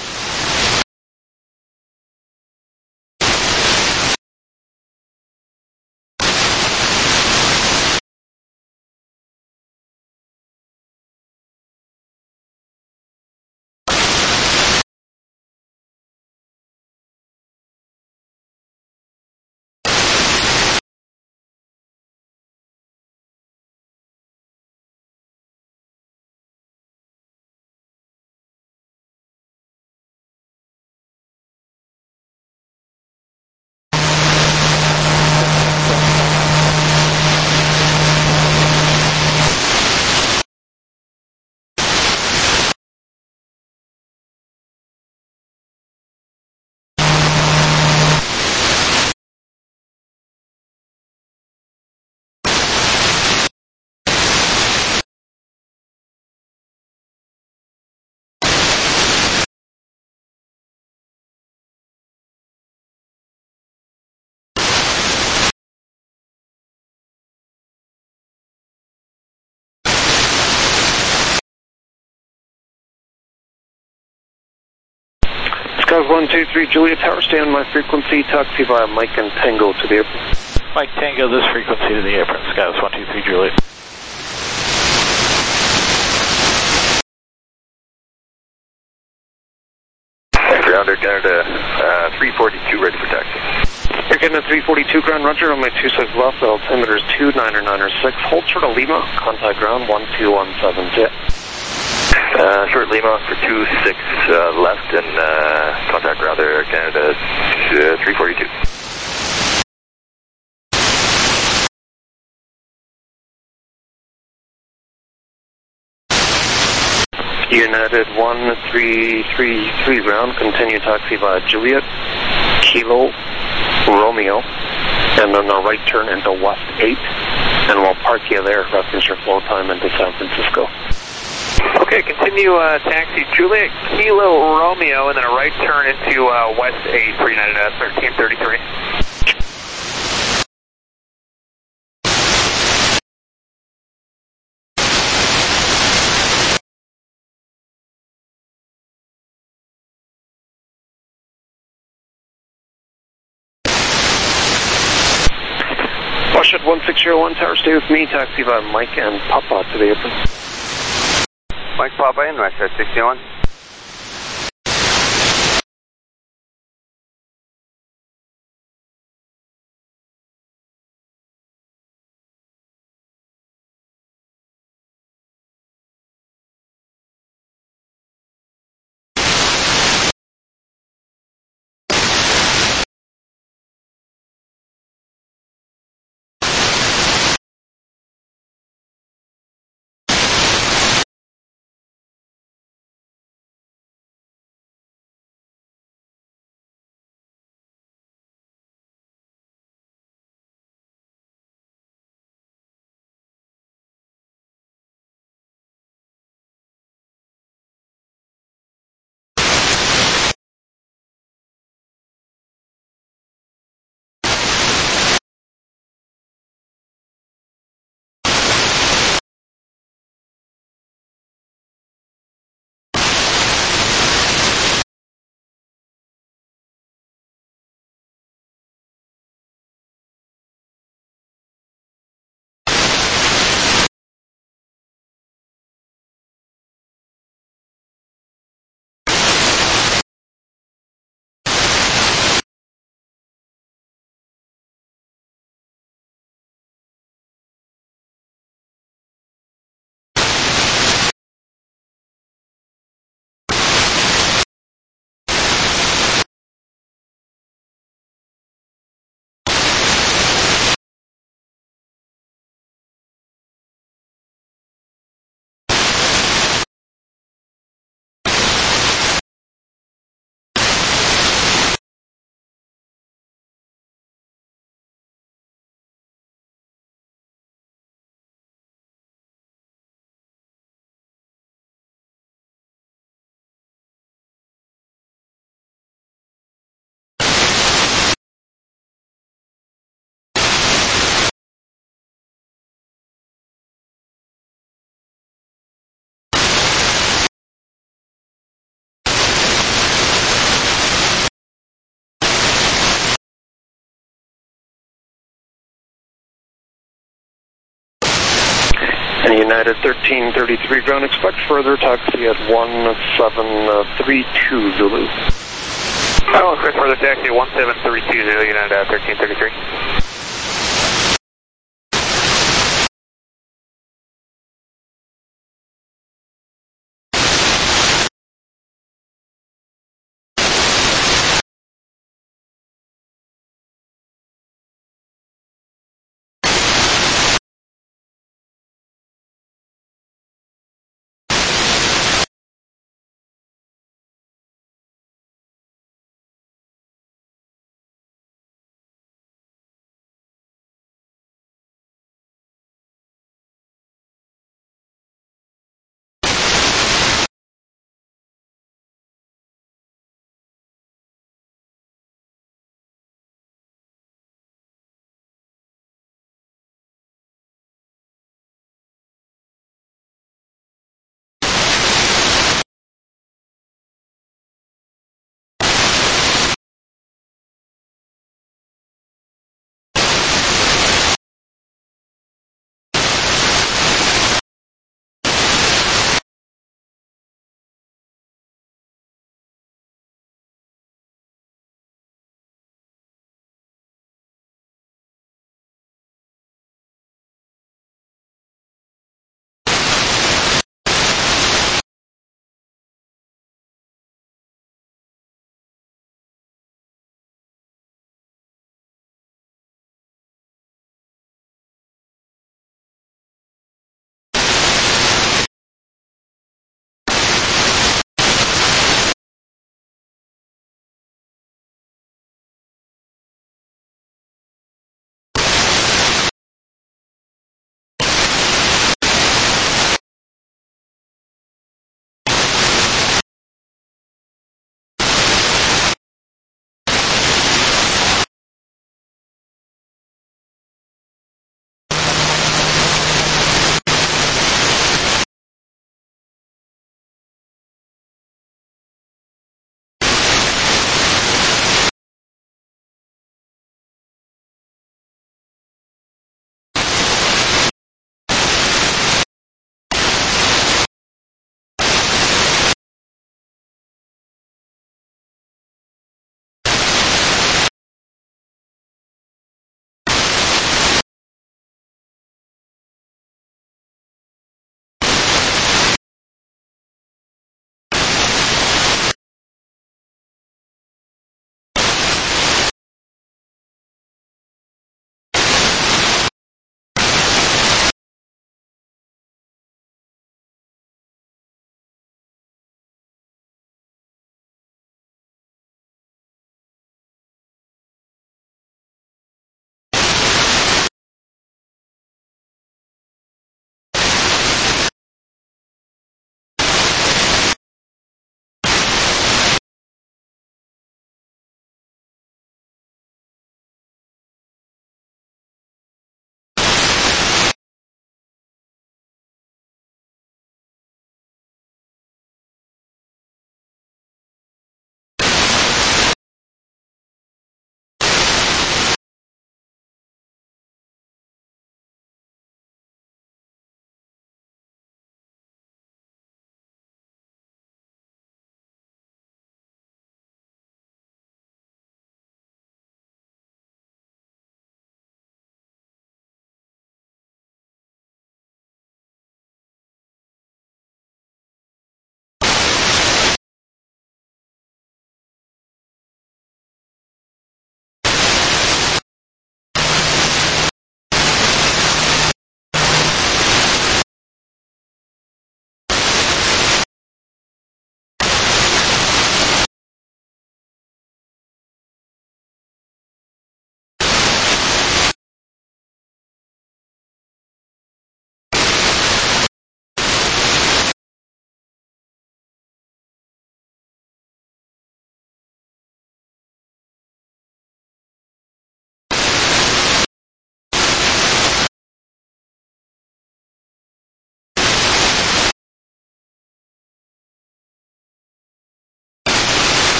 Scouts one two three Juliet Tower, stay on my frequency, taxi via Mike and Tango to the airport. Mike Tango, this frequency to the airport, Scouts one two three Juliet. Grounder, Canada, uh, three forty-two, ready for taxi. You're getting a three forty-two ground, roger, on my two six left, altimeter is two niner niner six, hold short of Lima, contact ground one two one seven, jet. Uh, short Lima for two six uh, left and uh, contact ground there, Canada, uh, three forty-two. United one three three three ground, continue taxi via Juliet, Kilo, Romeo, and then a right turn into West eight, and we'll park you there, reference your flow time into San Francisco. Okay, continue uh, taxi Juliet, Kilo, Romeo, and then a right turn into uh, West eight for United uh, thirteen thirty-three. Washington one six zero one Tower, stay with me, taxi via Mike and Papa to the airport. Mike Papa in, Westshot sixteen oh one. And United thirteen thirty-three ground, expect further taxi at one seven three two Zulu. Oh, expect further taxi at one seven three two Zulu, United uh, thirteen thirty-three.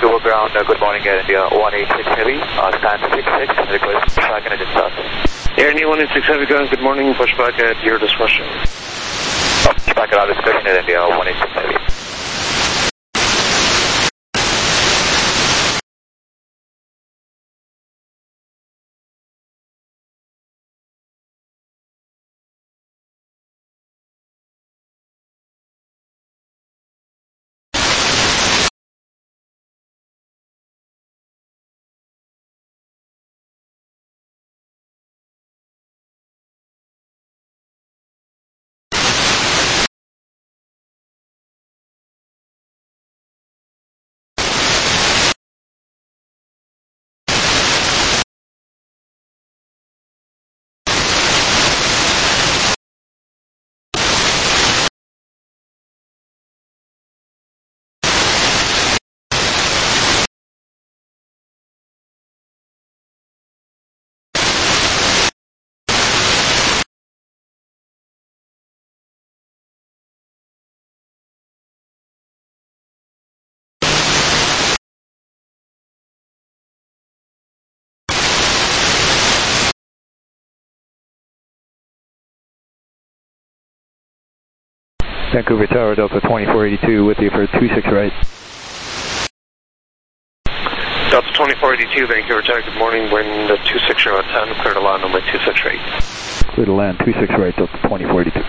Global ground, uh, good morning, Air India one eight six Heavy, uh, stand six six, request pushback and engine start. Air India one eight six Heavy, ground, good morning, pushback at your discretion. Pushback at our discretion, Air India one eight six Heavy. Vancouver Tower, Delta twenty-four eighty-two with you for two six right. Delta twenty-four eighty-two, Vancouver Tower, good morning, wind two six zero at ten, clear to land runway two six right. Clear to land two six right, Delta twenty-four eighty-two.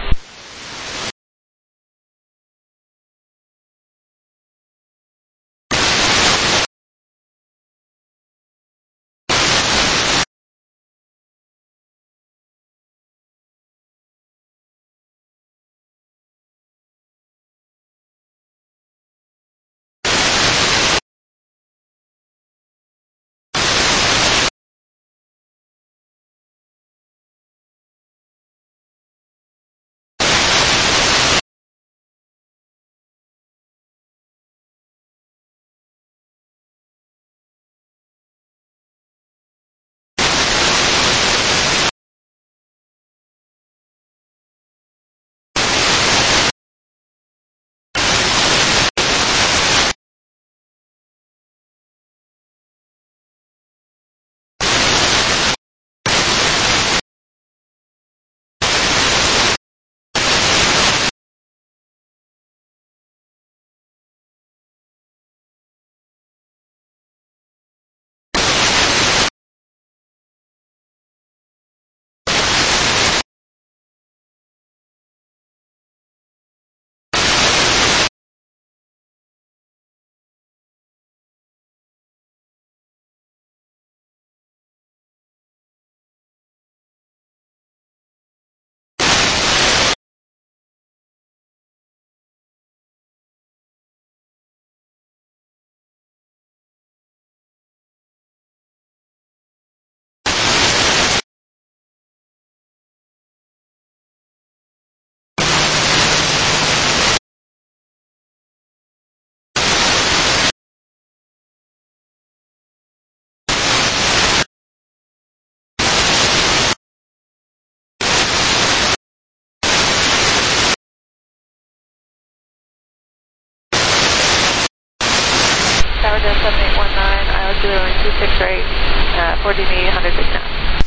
Tower Delta seven eight one nine, I L Q runway two six right, uh, fourteen eighty, one hundred six now.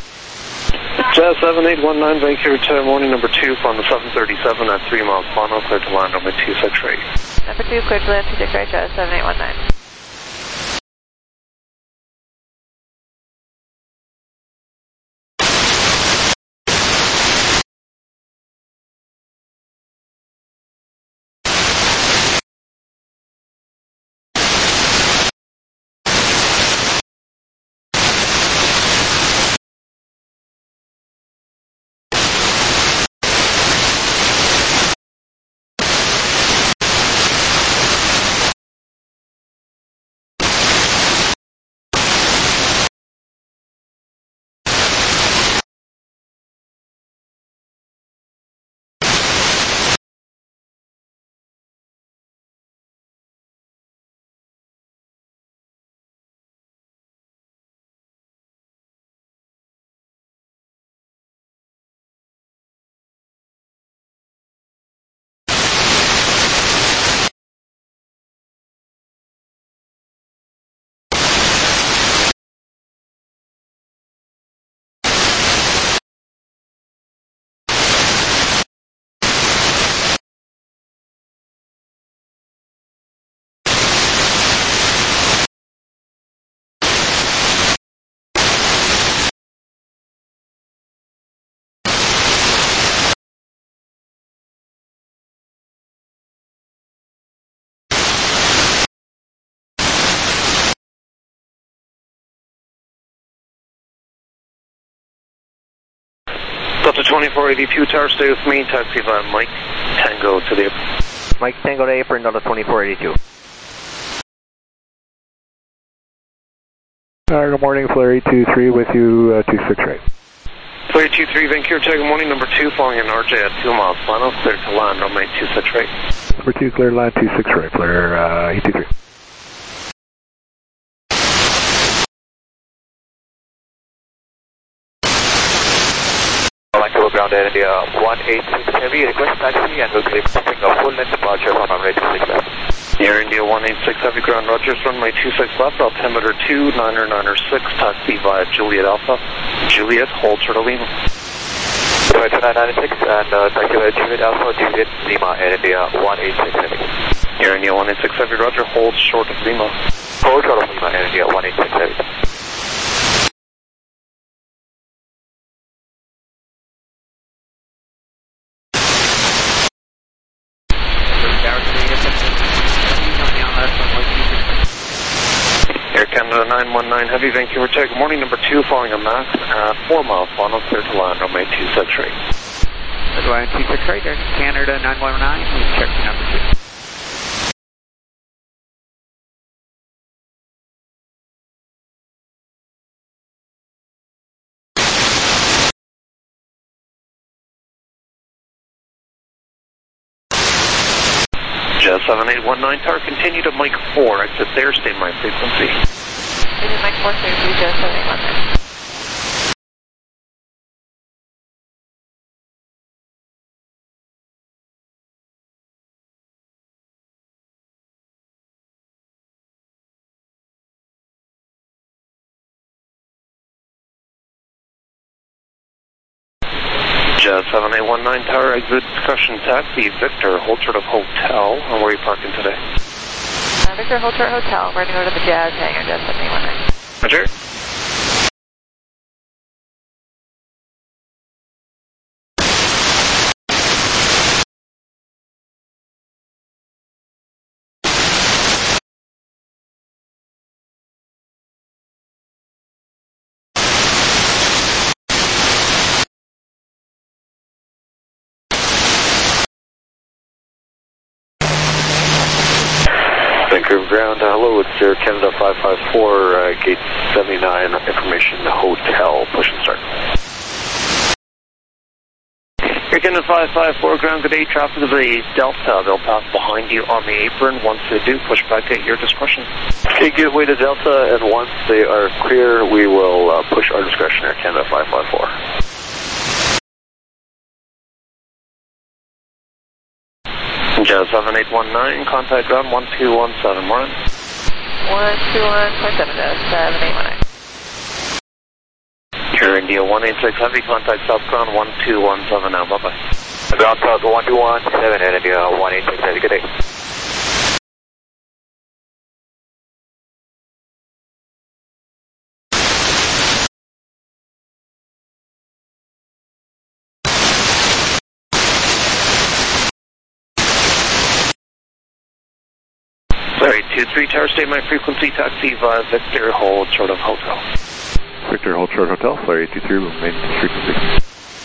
Jazz seven eight one nine, Vancouver Tower, morning number two, on the seven thirty-seven at three miles final, clear to land runway two six right. Number two, clear to land two six right, Jazz seven eight one nine. Delta twenty-four eighty-two, tower, stay with me, taxi via Mike Tango to the apron. Mike Tango to apron, Delta twenty-four eighty-two. Uh, good morning, Flurry two three with you, uh, two six right. Flurry two three, Vancouver, good morning, number two, following an R J at two miles final, clear to land, runway two six right. Number two, clear to land, two six right, Flurry, uh, eight two three. Vancouver ground air India one eight six heavy, request taxi and we'll be expecting a full length departure from runway two six left. Air India one eight six heavy ground, Rogers, runway two six left, altimeter two niner niner six, taxi via Juliet Alpha, Juliet, hold Turtle Lima. Runway two nine nine six and uh, taxi via Juliet Alpha, Juliet Lima, Air India one eight six heavy. Air India one eight six heavy, Roger, hold short of Lima. Hold short of Lima, Air India one eight six heavy. Air Canada nine one nine Heavy, Vancouver, Tech. Good morning, number two, following a max at four miles final, clear to land, runway two six right. Good line two six right, Air Canada nine one nine, we've checked number two. Jet seven eight one nine, tower, continue to Mike four, exit there, stay my frequency. This is Mike four, three, Jet seven eight one nine. Jet seven eight one nine, tower, exit discussion taxi, Victor, hold short of hotel, and where are you parking today? Uh, Victor, hold short hotel, we're going to go to the Jazz hangar, Jet seven eight one nine. Roger. Vancouver ground, uh, hello, it's Air Canada five five four, uh, gate seventy-nine, information hotel, push and start. Air Canada five five four, ground, good day, traffic is a Delta, they'll pass behind you on the apron, once they do, push back at your discretion. Okay, give way to Delta, and once they are clear, we will uh, push our discretion, Air Canada five five four. Jet seven eight one nine, contact ground one two one seven, morning. one two one point seven, seven eight one nine. Air India one eight six Heavy, contact south ground one two one seven now, bye-bye. Ground south one two one seven, Air India one eight six Heavy, good day. Sorry, two three, tower, stay my frequency, taxi via Victor, hold short of hotel. Victor, hold short hotel, Flurry two three, remain frequency.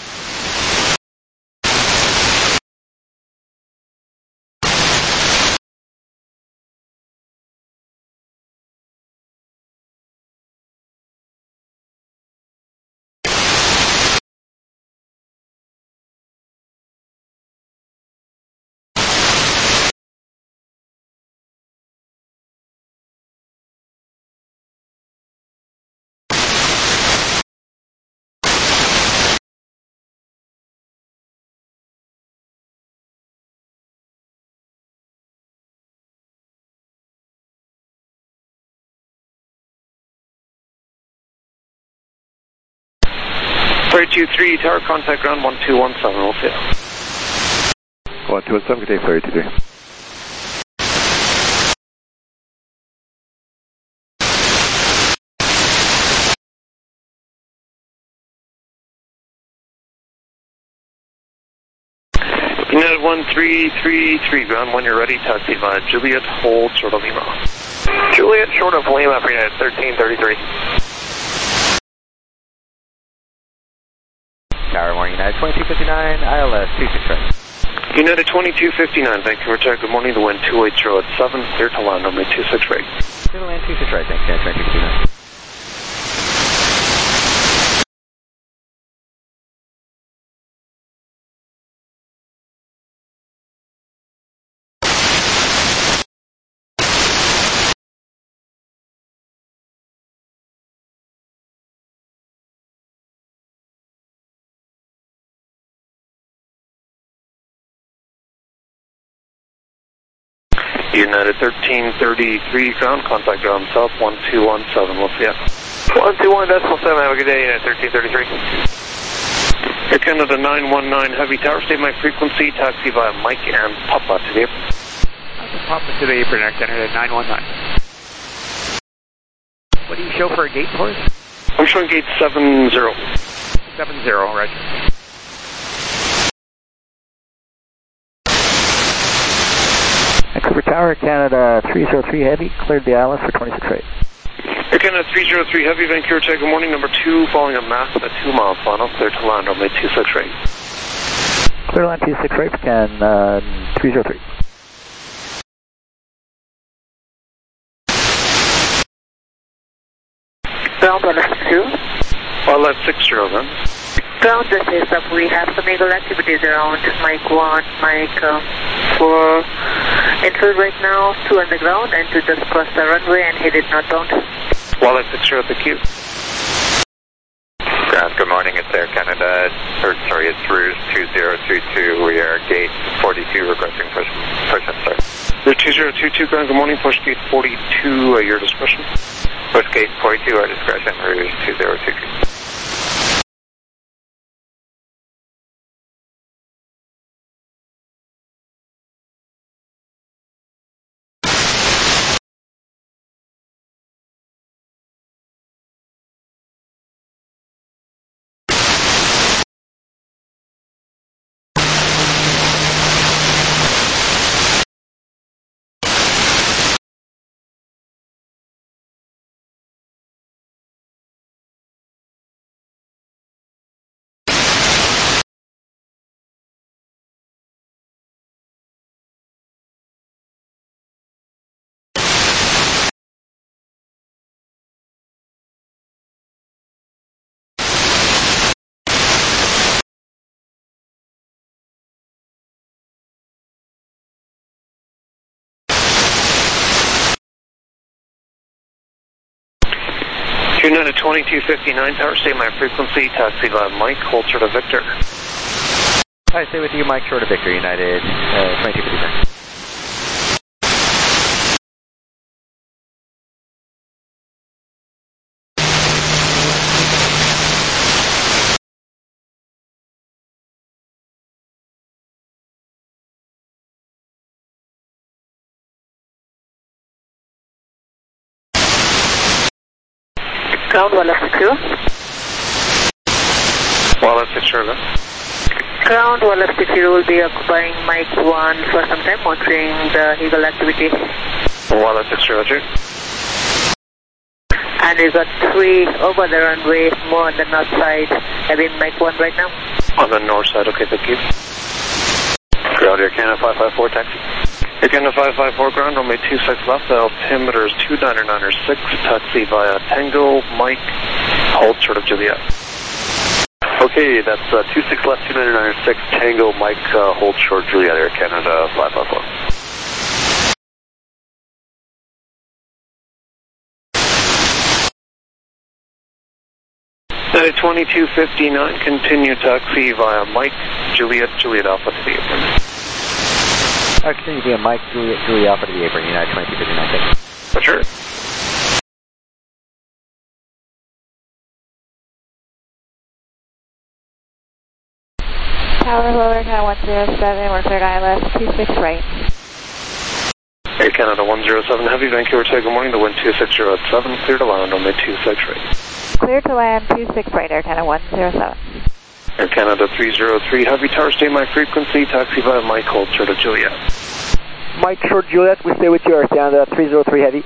Sorry, two three, tower, contact ground one two one seven, we'll see you. one two one seven, good day, Flurry two three. United one three three three, ground when you're ready, taxi via Juliet, hold short of Lima. Juliet, short of Lima for United thirteen thirty-three. Tower, morning. United twenty-two fifty-nine, I L S two six right. United twenty-two fifty-nine, Vancouver Tower, good morning, the wind two eight zero at seven, clear to land, runway two six right. Clear to land two six right, thanks, United twenty-two fifty-nine. United thirteen thirty-three, ground, contact ground south, one two one seven, what's the F? one two one decimal seven, have a good day, United thirteen thirty-three. Air Canada nine one nine, heavy tower, state my frequency, taxi via Mike and Papa to the apron. Papa to the apron, Air Canada nine one nine. What do you show for a gate for us? I'm showing gate seven zero. seven zero, right. Vancouver Tower, Canada three zero three Heavy, cleared the island for twenty-six right. Air Canada three zero three Heavy, Vancouver Tower, good morning, number two, following a mass at two mile final, clear to land, runway two six right. Clear to land two six right, Can uh, three zero three. Ground one oh two. I'll let six zero then. Ground, this is up. We have some eagle activities around Mike one, Mike um, four. Infield right now, two on the ground, and two just crossed the runway and headed northbound. While at six zero at the queue. Ground, good morning, it's Air Canada, or sorry, it's Rouge two zero two two, we are gate forty-two, requesting push, push and start. Rouge two zero two two, ground, good morning, push gate forty-two, at your discretion. Push gate forty-two, our discretion, Rouge two zero two two. United twenty-two fifty-nine, tower, stay my frequency, taxi via Mike, hold short of Victor. Hi, stay with you, Mike, short of Victor, United uh, twenty-two fifty-nine. Ground one oh two. While at six zero. Ground one oh zero will be occupying Mike one for some time, monitoring the eagle activity. While at six zero two. And we've got three over the runway, more on the north side, having Mike one right now. On the north side, okay, thank you. Ground Air Canada five five four, taxi. Air Canada five five four, ground, runway two six left, altimeter is two nine nine six, taxi via Tango, Mike, hold short of Juliet. Okay, that's uh, two six left, two nine nine six, Tango, Mike, uh, hold short, Juliet, Air Canada five five four. United twenty-two fifty-nine, continue taxi via Mike, Juliet, Juliet Alpha to the apron. Uh, continue via Mike, Juliet, Juliet Alpha to the apron, United twenty-two fifty-nine, thank you. For sure. Tower, hello, Air Canada one zero seven, we're cleared I L S two six right. Air Canada one zero seven, heavy, Vancouver, say good morning, the wind two six zero at seven, clear to land on the two six right. Clear to land two six right, Air Canada one zero seven. Air Canada three zero three, heavy, tower, stay my frequency, taxi via Mike, hold short of Juliet. Mike, short Juliet, we stay with you, Air Canada three zero three Heavy.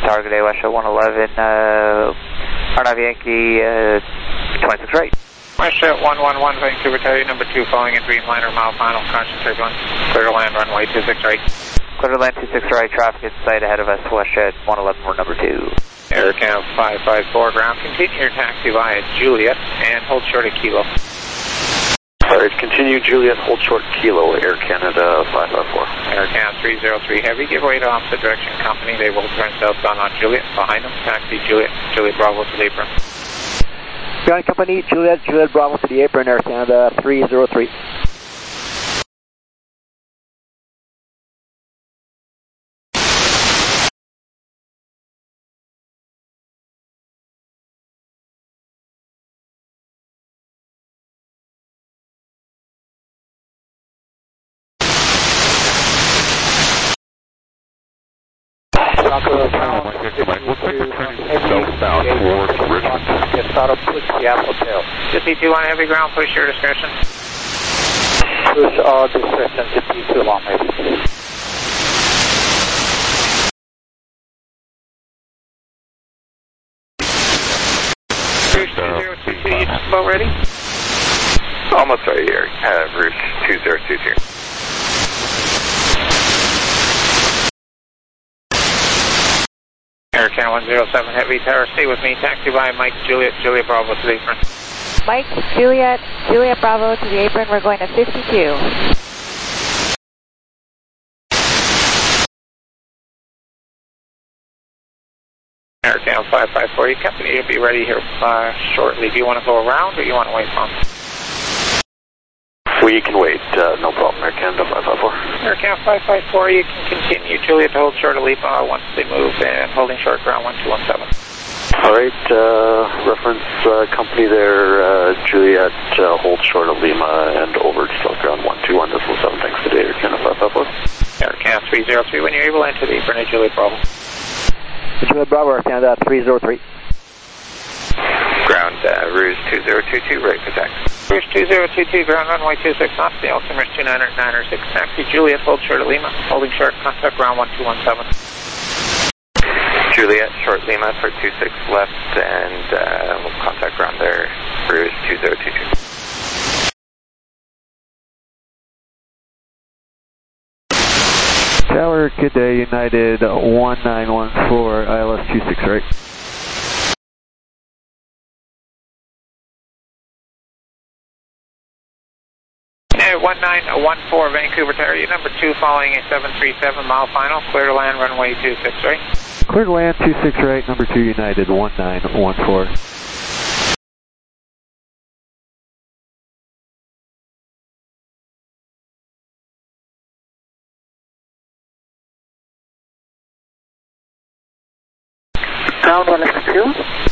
target A, West one eleven, uh, R nine Yankee, uh, twenty-six right. West one one one, Vancouver Tower, number two, following a Dreamliner, mile final, conscious turbulence, clear to land, runway two six right. Clear to land two six right, traffic in sight ahead of us, West one eleven, we're number two. Air Canada five five four, ground, continue your taxi via Juliet, and hold short of Kilo. Alright, continue Juliet, hold short Kilo, Air Canada five five four. Air Canada three zero three Heavy, give way to opposite direction company, they will turn southbound on Juliet, behind them, taxi Juliet, Juliet Bravo to the apron. Ground company, Juliet, Juliet Bravo to the apron, Air Canada three zero three. Southbound towards Richmond. Get started, push the Apple tail. Just P two on heavy ground, push your discretion. Push all discretion to P two long heavy. Rouge two zero two two, you just about ready? Almost right here, uh, Rouge two zero two two. Air Canada one zero seven Heavy Tower, stay with me, taxi by Mike Juliet, Juliet Bravo to the apron. Mike Juliet, Juliet Bravo to the apron, we're going to fifty-two. Air Canada five five four, your company will be ready here uh, shortly. Do you want to go around or you want to wait on? We can wait, uh, no problem, Air Canada five five four. Air Canada five five four, you can continue Juliet to hold short of Lima once they move and holding short ground one two one seven. Alright, uh, reference uh, company there, uh, Juliet, uh, hold short of Lima and over to south ground one two one decimal seven, thanks today, Air Canada five five four. Air Canada three zero three, when you're able, enter the apron at Juliet Bravo. Juliet Bravo, Air Canada three zero three. Ground, uh, Rouge two zero two two, right for taxi. Rouge two zero two two, ground runway two six knots, the altimeter is two nine nine six, taxi Juliet, hold short of Lima, holding short, contact ground one two one seven. Juliet, short Lima for two six left, and uh, we'll contact ground there, Rouge two zero two two. Tower, good day, United one nine one four, I L S two six right. one nine one four Vancouver Tower, you number two following a seven three seven mile final, clear to land runway two six right. Clear to land two six right, number two United one nine one four. Ground one six two.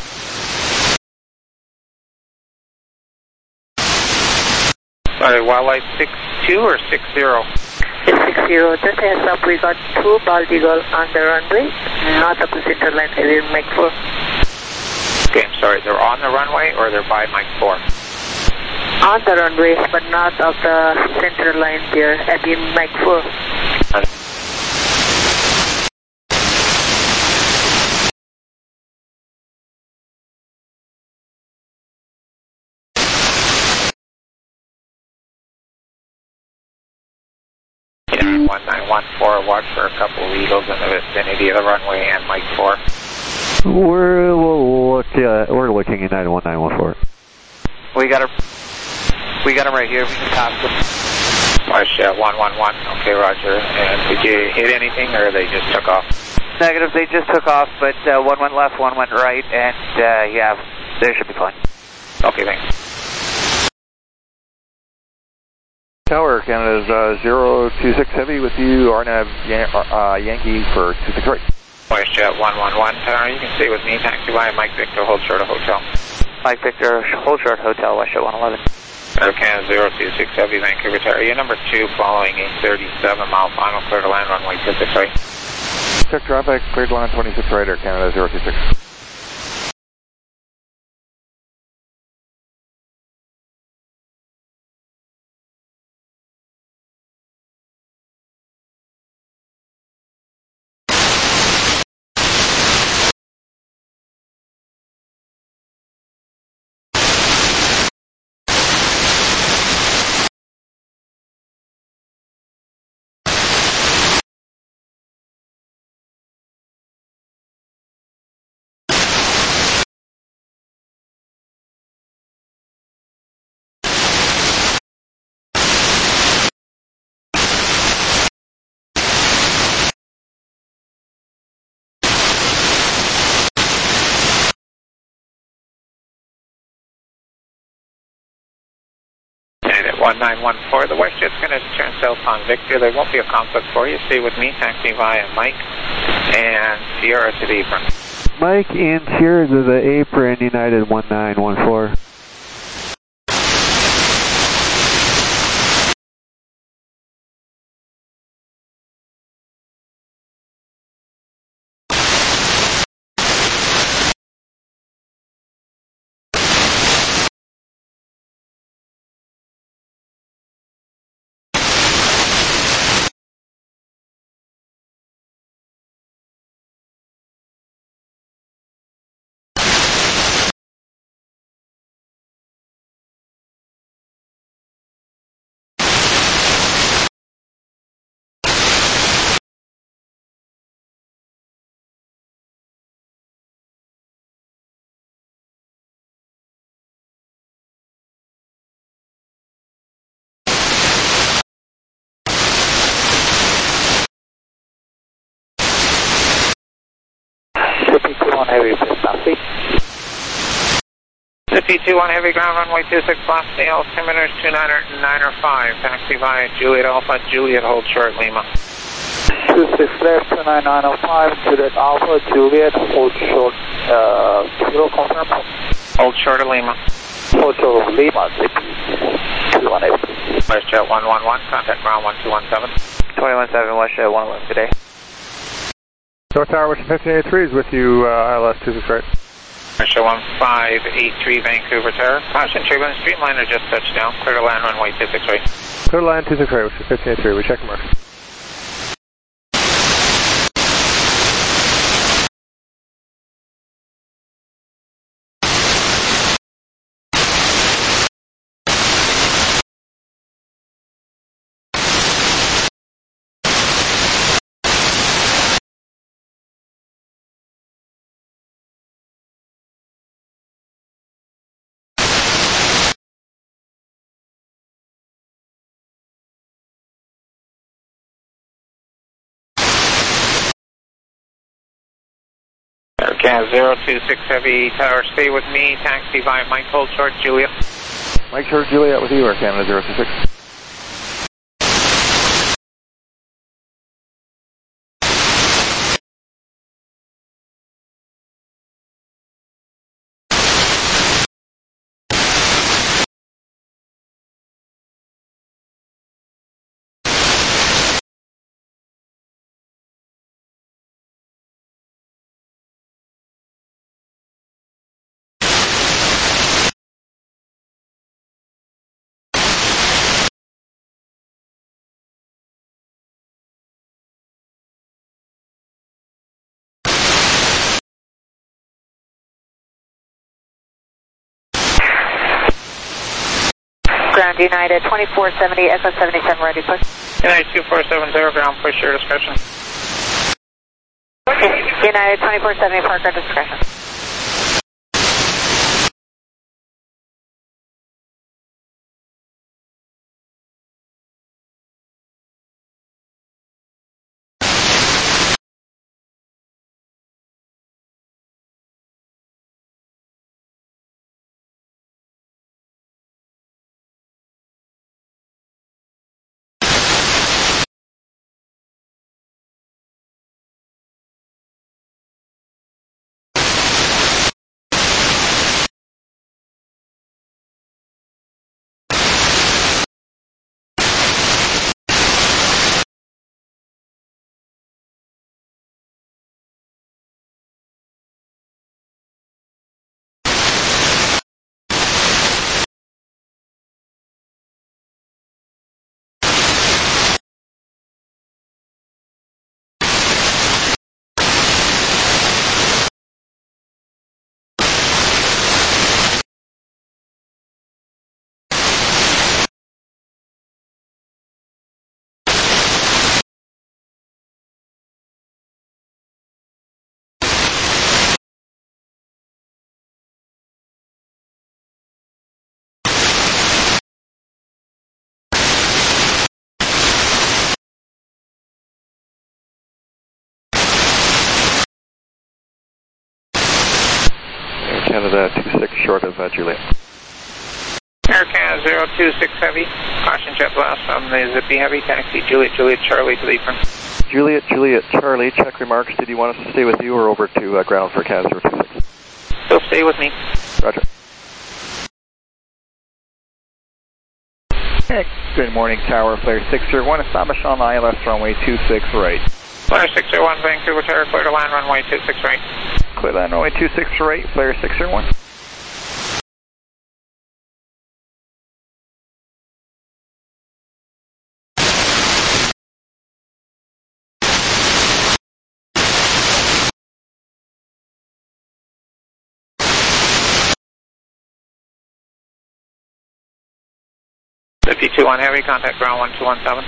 Sorry, Wildlife six two or six zero? It's six zero. Just a heads up, we got two bald eagle on the runway, not up the center line, heading Mike four. Okay, I'm sorry, they're on the runway or they're by Mike four? On the runway, but not of the center line there, heading Mike four. one nine one four, watch for a couple of eagles in the vicinity of the runway and Mike four. We're, we'll look, uh, we're looking at United one nine one four. We got him. We got him right here. We can pass him. Watch uh, one one one. Okay, Roger. And did you hit anything or they just took off? Negative. They just took off, but uh, one went left, one went right, and uh, yeah, they should be fine. Okay, thanks. Tower, Canada's uh, zero two six Heavy with you, R N A V Yan uh, Yankee for two six right. WestJet one one one, Tower, you can stay with me, taxi by Mike Victor, hold short of hotel. Mike Victor, hold short hotel, WestJet one eleven. Air Canada zero two six Heavy, Vancouver Tower, you're number two following a thirty-seven mile final, clear to land runway two six right. Check traffic, cleared land twenty-six right, Air Canada zero two six. one nine one four, the WestJet's going to turn south on Victor. There won't be a conflict for you. Stay with me, taxi via Mike and Sierra to the apron. Mike and Sierra to the apron, United one nine one four. fifty-two on heavy, please, taxi. fifty-two on heavy ground, runway two six left, the altimeter is two nine nine five, taxi via Juliet Alpha, Juliet, hold short, Lima. two six left, two nine nine five, Juliet Alpha, Juliet, hold short, uh, zero confirm. Hold short of Lima. Hold short of Lima, two one eight. WestJet one one one, contact ground one two one seven. twenty-one seven, WestJet one eleven today. North Tower, Western fifteen eighty-three is with you, uh, I L S two six right. WestJet one five eight three, Vancouver Tower. Caution, turbulence, Streamliner just touched down. Clear to land, runway two six right. Clear to land two six right, Western fifteen eighty-three, we check mark. Aircam zero two six Heavy Tower, stay with me, taxi via Mike, hold short, Juliet. Mike short, Juliet with you, Air Canada zero two six. Ground United twenty-four seventy, Echo seventy-seven, ready push. United two four seven zero, ground push, your discretion. United twenty-four seventy, Parker, discretion. Canada two six short of uh, Juliet. Air Canada zero two six Heavy, caution jet blast from the Zippy Heavy, taxi Juliet, Juliet, Charlie to the apron. Juliet, Juliet, Charlie, check remarks. Did you want us to stay with you or over to uh, ground for Canada zero two six? Still stay with me. Roger. Hey, good morning, Tower, Flare six zero one, establish on I L S runway two six right. Flare six zero one, Vancouver Tower, clear to land runway two six right. Clear to land runway two six right, Flare six zero one. Zippy two one Heavy, contact ground one two one seven.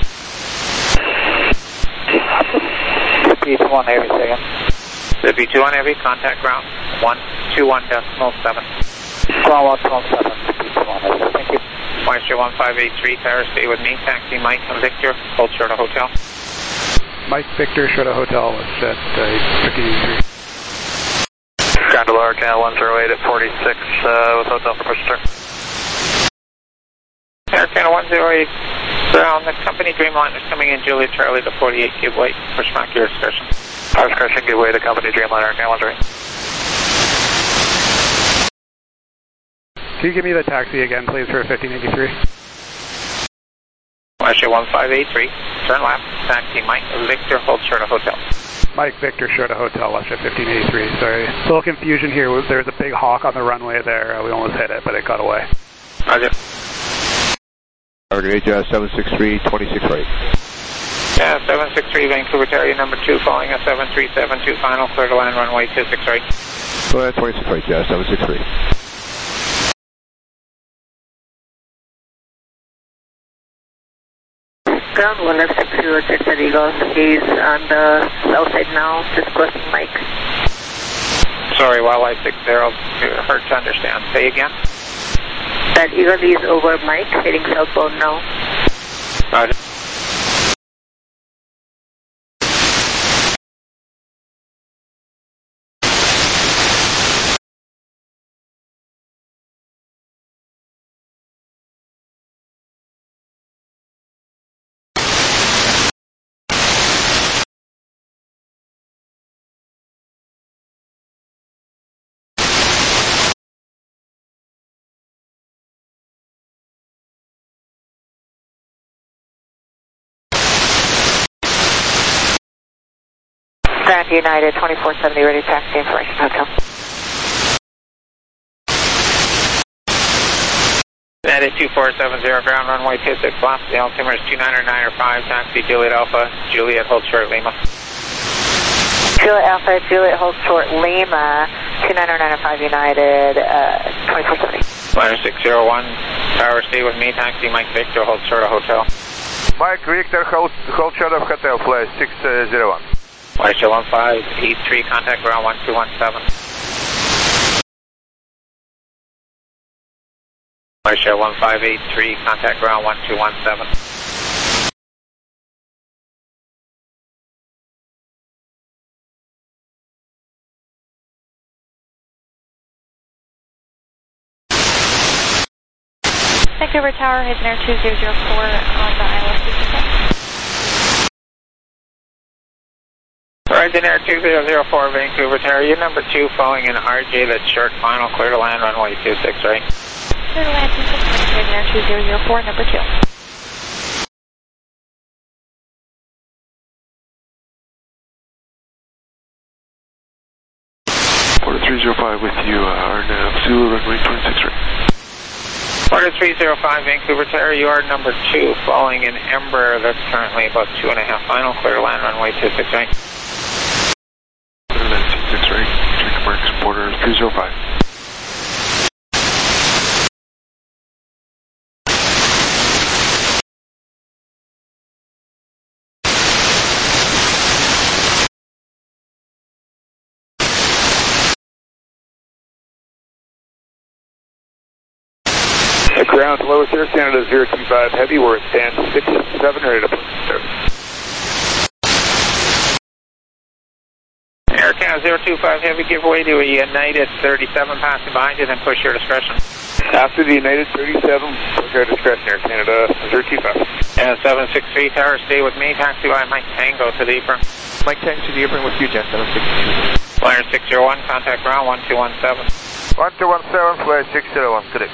Zippy two one Heavy, second. Zippy two one Heavy, contact ground one two one decimal seven. Ground one two one seven, Zippy two one Heavy, thank you. Moisture one five eight three, Tower, stay with me, taxi Mike and Victor, hold short of hotel. Mike Victor, short of hotel, it's at uh, fifteen eighty-three. Ground to lower, Canada one zero eight at forty-six, uh, with hotel for push start. Air Canada one zero eight, ground, the company Dreamliner is coming in, Juliet, Charlie to forty-eight, give way, push back your discretion. Our discretion, give way to company Dreamliner, Canada one zero eight. Can you give me the taxi again, please, for fifteen eighty-three? Moisture one five eight three, turn left, taxi Mike Victor, hold short of hotel. Mike Victor, short of hotel, left at fifteen eighty-three, sorry. A little confusion here, there's a big hawk on the runway there, uh, we almost hit it, but it got away. Roger. Target H S seven six three, twenty-six right. Yeah, seven six three, Vancouver Terrier, number two, following a seven three seven two final, clear to land runway two six right. Go ahead, twenty-six right, yeah, seven six three. Ground one left six zero six at Eagle, he's on the south side now, just crossing Mike. Sorry, Wildlife six zero, hard to understand. Say again? That Eagle is over Mike, heading southbound now. Roger. Grand United twenty-four seventy, ready taxi information hotel. United two four seven zero, ground runway two six left, the altimeter is two nine nine five, taxi Juliet Alpha, Juliet hold short Lima. Juliet Alpha, Juliet hold short Lima, two nine nine five United, uh, twenty-four seventy. Liner six zero one, Tower, stay with me, taxi Mike Victor, hold short of hotel. Mike Victor, hold, hold short of hotel, flight six zero one. Moisture one five eight three, contact ground one two one seven. Moisture one five eight three, contact ground one two one seven. Vancouver Tower, Heisner two zero zero four on the I L S two. Ryanair two zero zero four, Vancouver Tower, you're number two, following an R J that's short final, clear to land runway two six right. Clear to land two six right, Ryanair two zero zero four, number two. Order three zero five with you, uh, R N A V Zulu, runway twenty-six right. Order three zero five, Vancouver Tower, you are number two, following an Embraer that's currently about two and a half final, clear to land runway two six right. six right, check marks, border three zero five. Uh, ground, Lower Air Canada zero two five Heavy, we're at stand six seven, ready to push start. Air Canada zero two five Heavy, give way to a United thirty-seven passing behind you, then push your discretion. After the United thirty-seven, push your discretion, Air Canada zero two five. And seven six three Tower, stay with me, taxi by Mike Tango to the apron. Mike Tango to the apron with you, Jet seven six two. Flyer six zero one, contact ground one two one seven. one two one seven, Flyer six zero one, correct.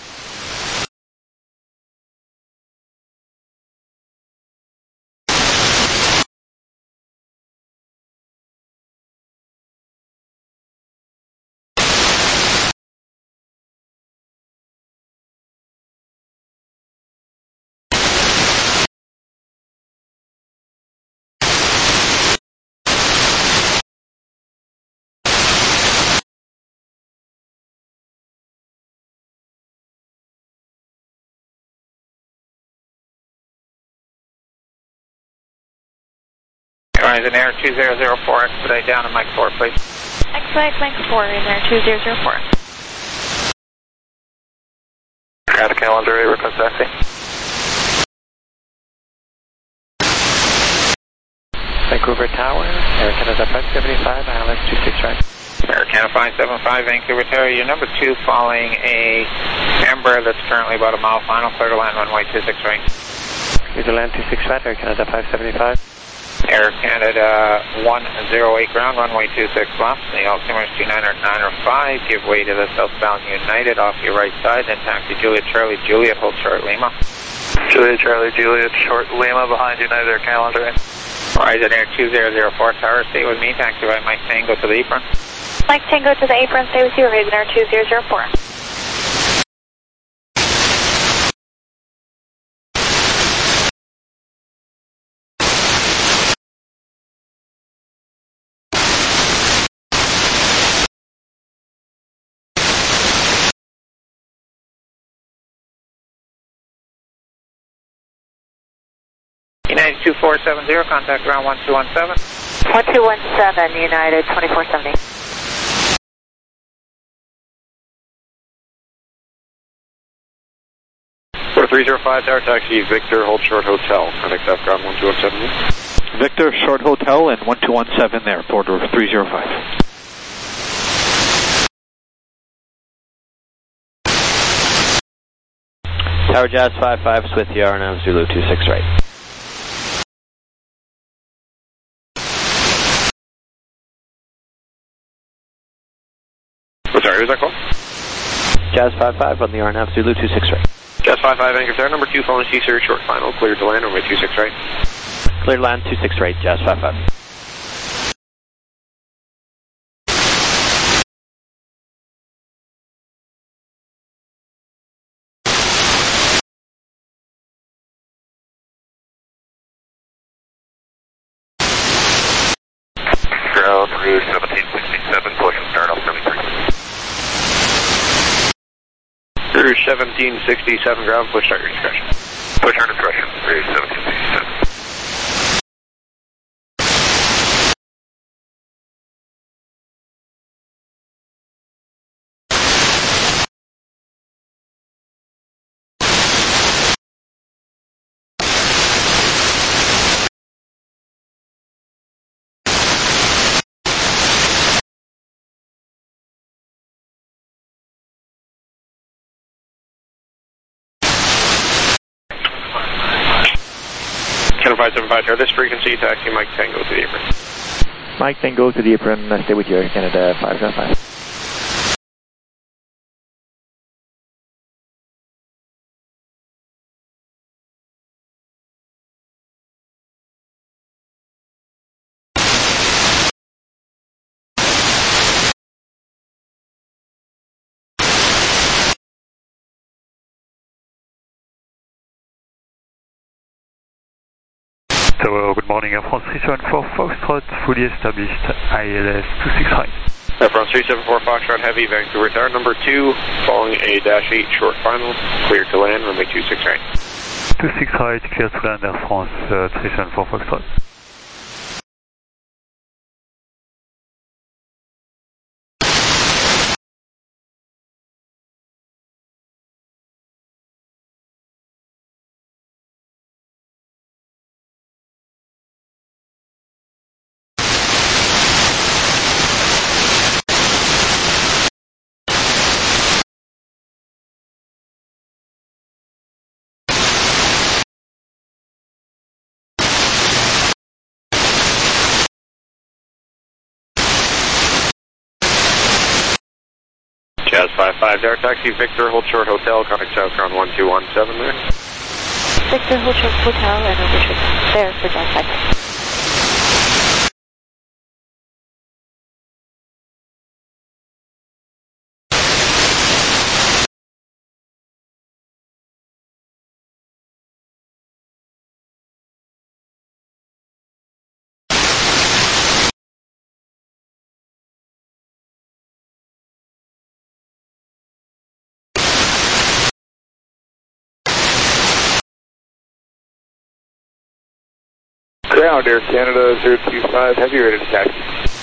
Horizon Air two zero zero four, expedite down to Mike four, please. Expedite Mike four in there, two zero zero four. Canada calendar eight, request taxi. Vancouver Tower, Air Canada five seventy-five, I L S two six right. Air Canada five seven five, Vancouver Tower, you're number two following a Embraer that's currently about a mile final, clear to land runway two six right. Clear to land two six right, Air Canada five seventy-five. Air Canada one zero eight ground, runway two six left, the altimeter is two nine nine five, give way to the southbound United off your right side, then taxi Juliet Charlie Juliet, hold short Lima. Juliet Charlie Juliet, short Lima behind United Air calendar. Horizon Air two zero zero four Tower, stay with me, taxi by Mike Tango to the apron. Mike Tango to the apron, stay with you, Horizon Air two zero zero four. United two four seven zero, contact ground one two one seven. one two one seven, United twenty-four seventy. four three zero five, Tower Taxi, Victor, hold short hotel, contact F ground one two one seven. Victor, short hotel and one two one seven there, border three zero five. Tower Jazz five five with the R N A V Zulu two six right. Oh, sorry, who's that call? Jazz five five on the R N A V Zulu two six right. Jazz five five, Anchor Tower, number two, following C series, short final, cleared to land, runway two six right. Cleared land two six right, Jazz five five. Ground through seventeen sixty-seven, push and start off seventy-three. Through seventeen sixty-seven, ground, push start your discretion. Push our discretion, through seventeen sixty-seven. five seven five, this frequency, taxi Mike Tango to the apron. Mike Tango to the apron, uh, stay with you, Air Canada five seven five. Tower, good morning, Air France three seven four Foxtrot, fully established, I L S two six right. Air France three seven four Foxtrot Heavy, Vancouver Tower, number two, following a dash eight short final, clear to land, runway two six right. two six right, clear to land, Air France uh, three seven four Foxtrot. Jazz five five there, taxi Victor, hold short hotel, contact southbound one two one seven there. Victor, hold short hotel and over to there for Jazz five. Ground Air Canada zero two five, heavy rated taxi.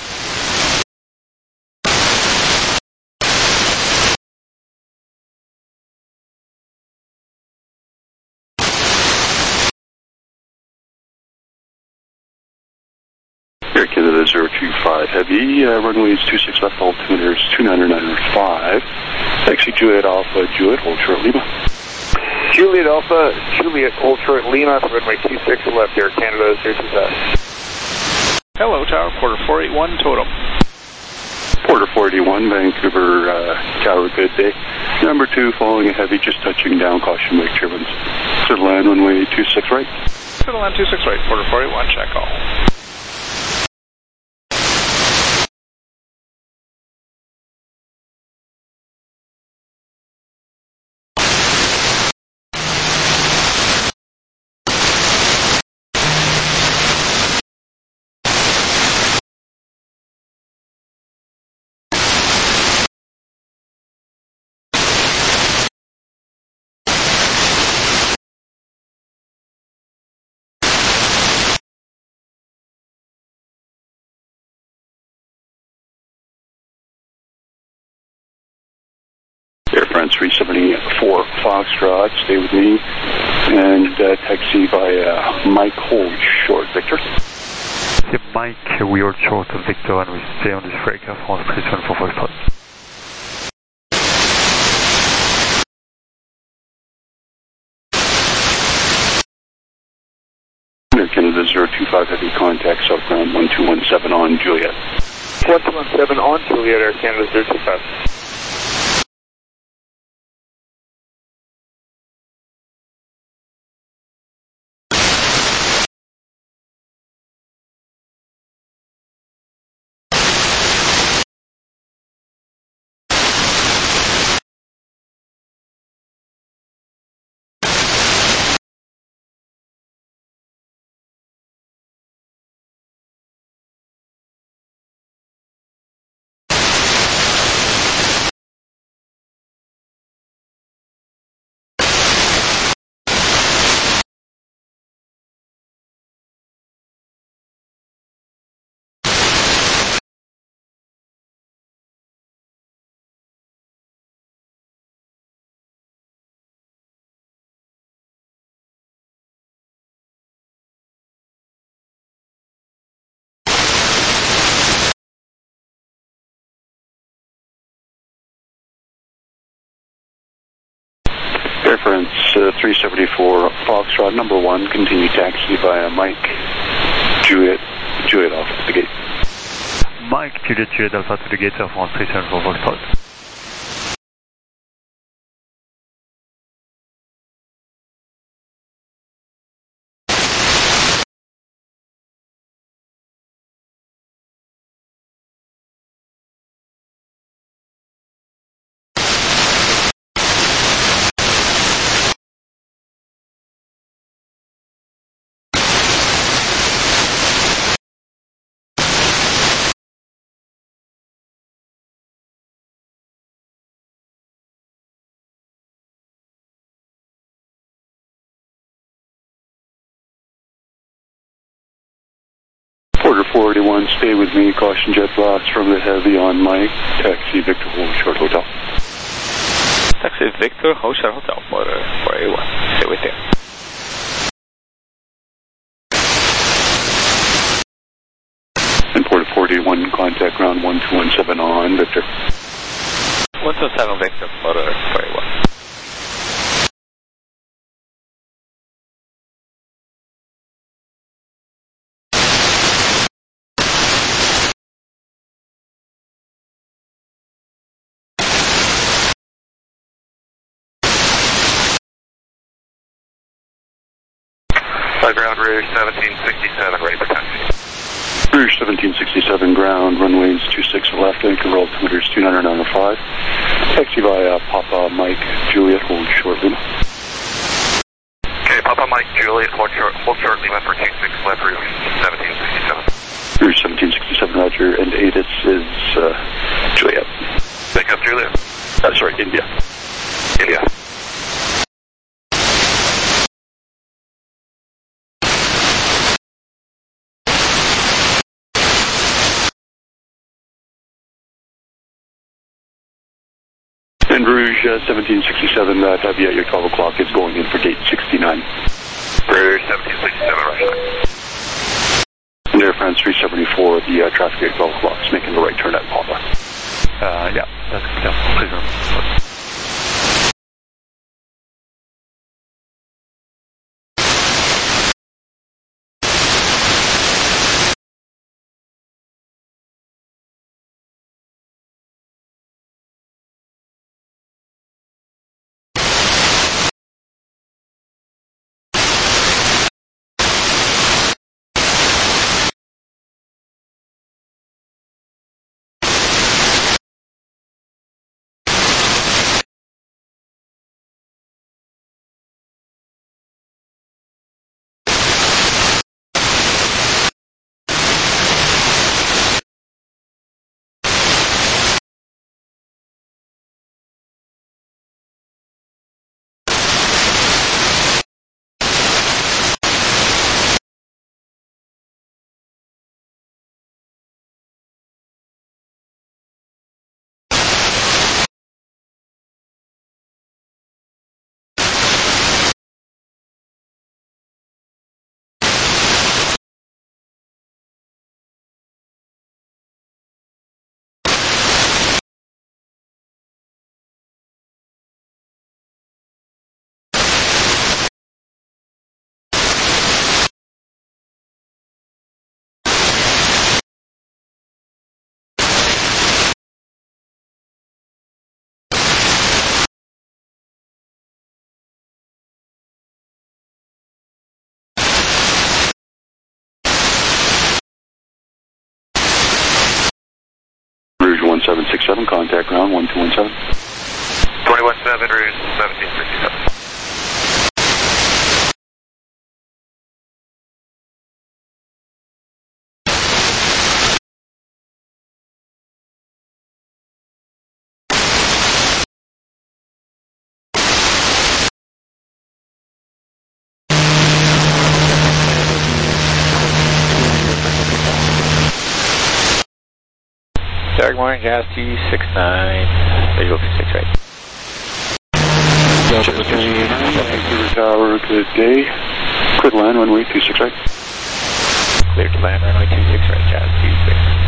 Air Canada zero two five, heavy, uh, runways two six left, altimeters two nine nine five. Taxi Juliet Alpha, Juliet, hold short Lima. Juliet Alpha, Juliet, hold short Lima, runway two six left, Air Canada zero two five. Hello, Tower, Porter four eight one, totem. Porter four eighty-one, Vancouver uh, Tower, good day. Number two, following a heavy, just touching down, caution wake turbines. To the land, runway two six right. To the land two six right, Porter four eight one, check all. Air France three seventy-four Foxtrot, stay with me, and uh, taxi by uh, Mike, hold short, Victor. C'est Mike, we hold short of Victor and we stay on this break Air France three seventy-four Foxtrot. Air Canada zero two five, heavy contact, southbound one two one seven on Juliet. one two one seven on Juliet, Air Canada zero two five. Air France uh, three seventy-four Foxtrot, number one, continue taxi via Mike, Juliet, Juliet Alpha to the gate. Mike, Juliet, Juliet Alpha to the gate, Air France three seventy-four Foxtrot. Porter four eighty-one, stay with me, caution jet blast from the heavy on Mike, taxi Victor, hold short hotel. Taxi Victor, hold short hotel, Porter four eighty-one, stay with you. And Porter four eighty-one, contact ground one two one seven on Victor. one two seven Victor, Porter four eighty-one. Uh, ground Rouge seventeen sixty-seven, ready for taxi. Rouge seventeen sixty-seven ground, runways two six left, anchor roll altimeters two nine nine five. Taxi via Papa Mike Juliet, hold short Lima. Okay, Papa Mike Juliet, hold short, hold short Lima for two six left, Rouge seventeen sixty-seven. Rouge seventeen sixty-seven, roger, and A T I S is uh, Juliet. Pick up Juliet. Uh, sorry, India. India. And Rouge uh, seventeen sixty-seven, uh, W at your twelve o'clock is going in for gate sixty-nine. Rouge seventeen sixty-seven, roger. And Air France three seventy-four, the uh, traffic at twelve o'clock is making the right turn at Papa. Uh, yeah, that's clear. Please remember. Rouge one seven six seven, contact ground one two one seven. twenty-one seven, Rouge seventeen sixty-seven. Good morning, Jazz two six nine, visual two six right. Vancouver Tower, good day. Clear to land, runway two six right. Clear to land, runway two six right, Jazz two six.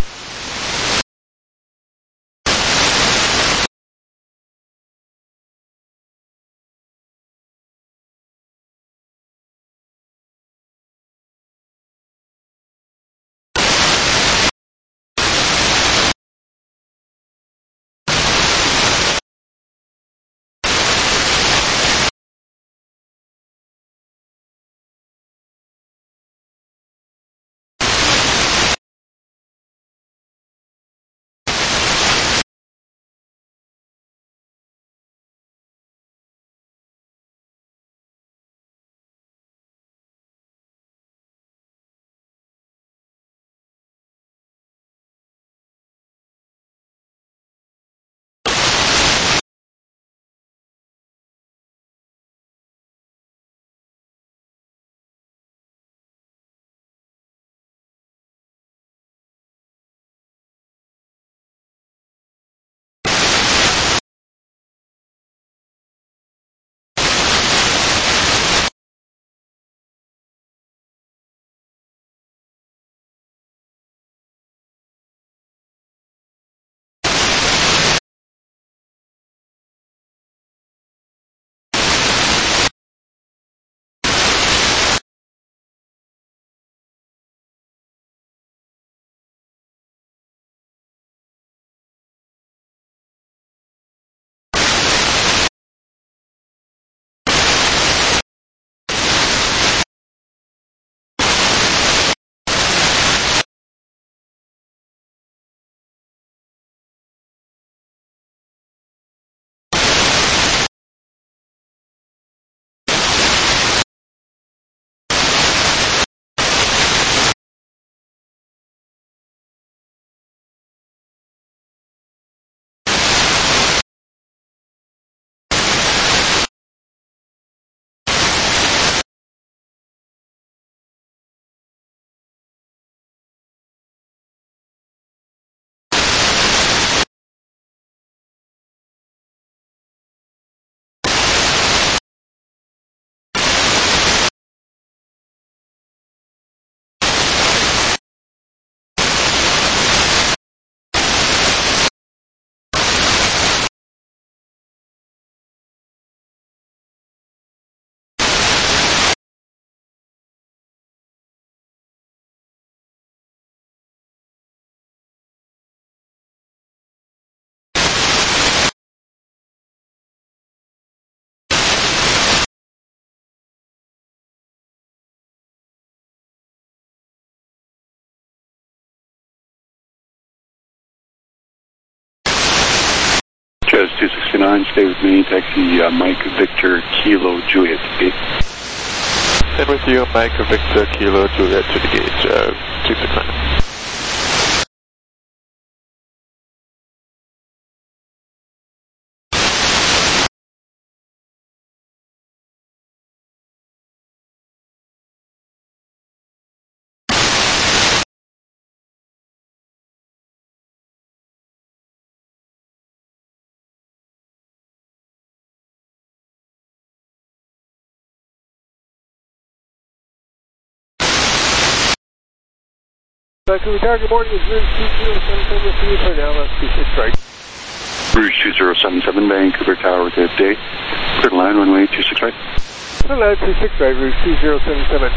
two sixty-nine, stay with me, taxi uh, Mike Victor Kilo Juliet to the gate. And with you, Mike Victor Kilo Juliet to the gate, uh, two sixty-nine. Vancouver Tower, good morning. It's Rouge two zero seven seven with you for now. That's two six right. Rouge two zero seven seven, Vancouver Tower, good day. Clear line, runway two six right. Clear line two six right, Rouge two zero seven seven.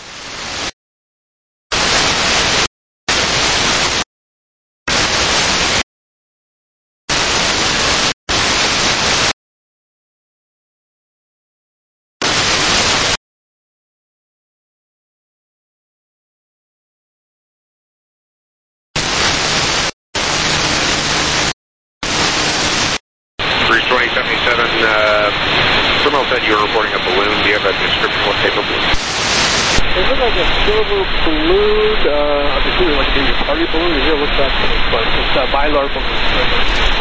twenty seventy-seven, uh, someone said you were reporting a balloon. Do you have a description of what type of balloon? It looked like a silver balloon, uh, I'm assuming like maybe a party balloon. It looks like, but it's a Mylar balloon.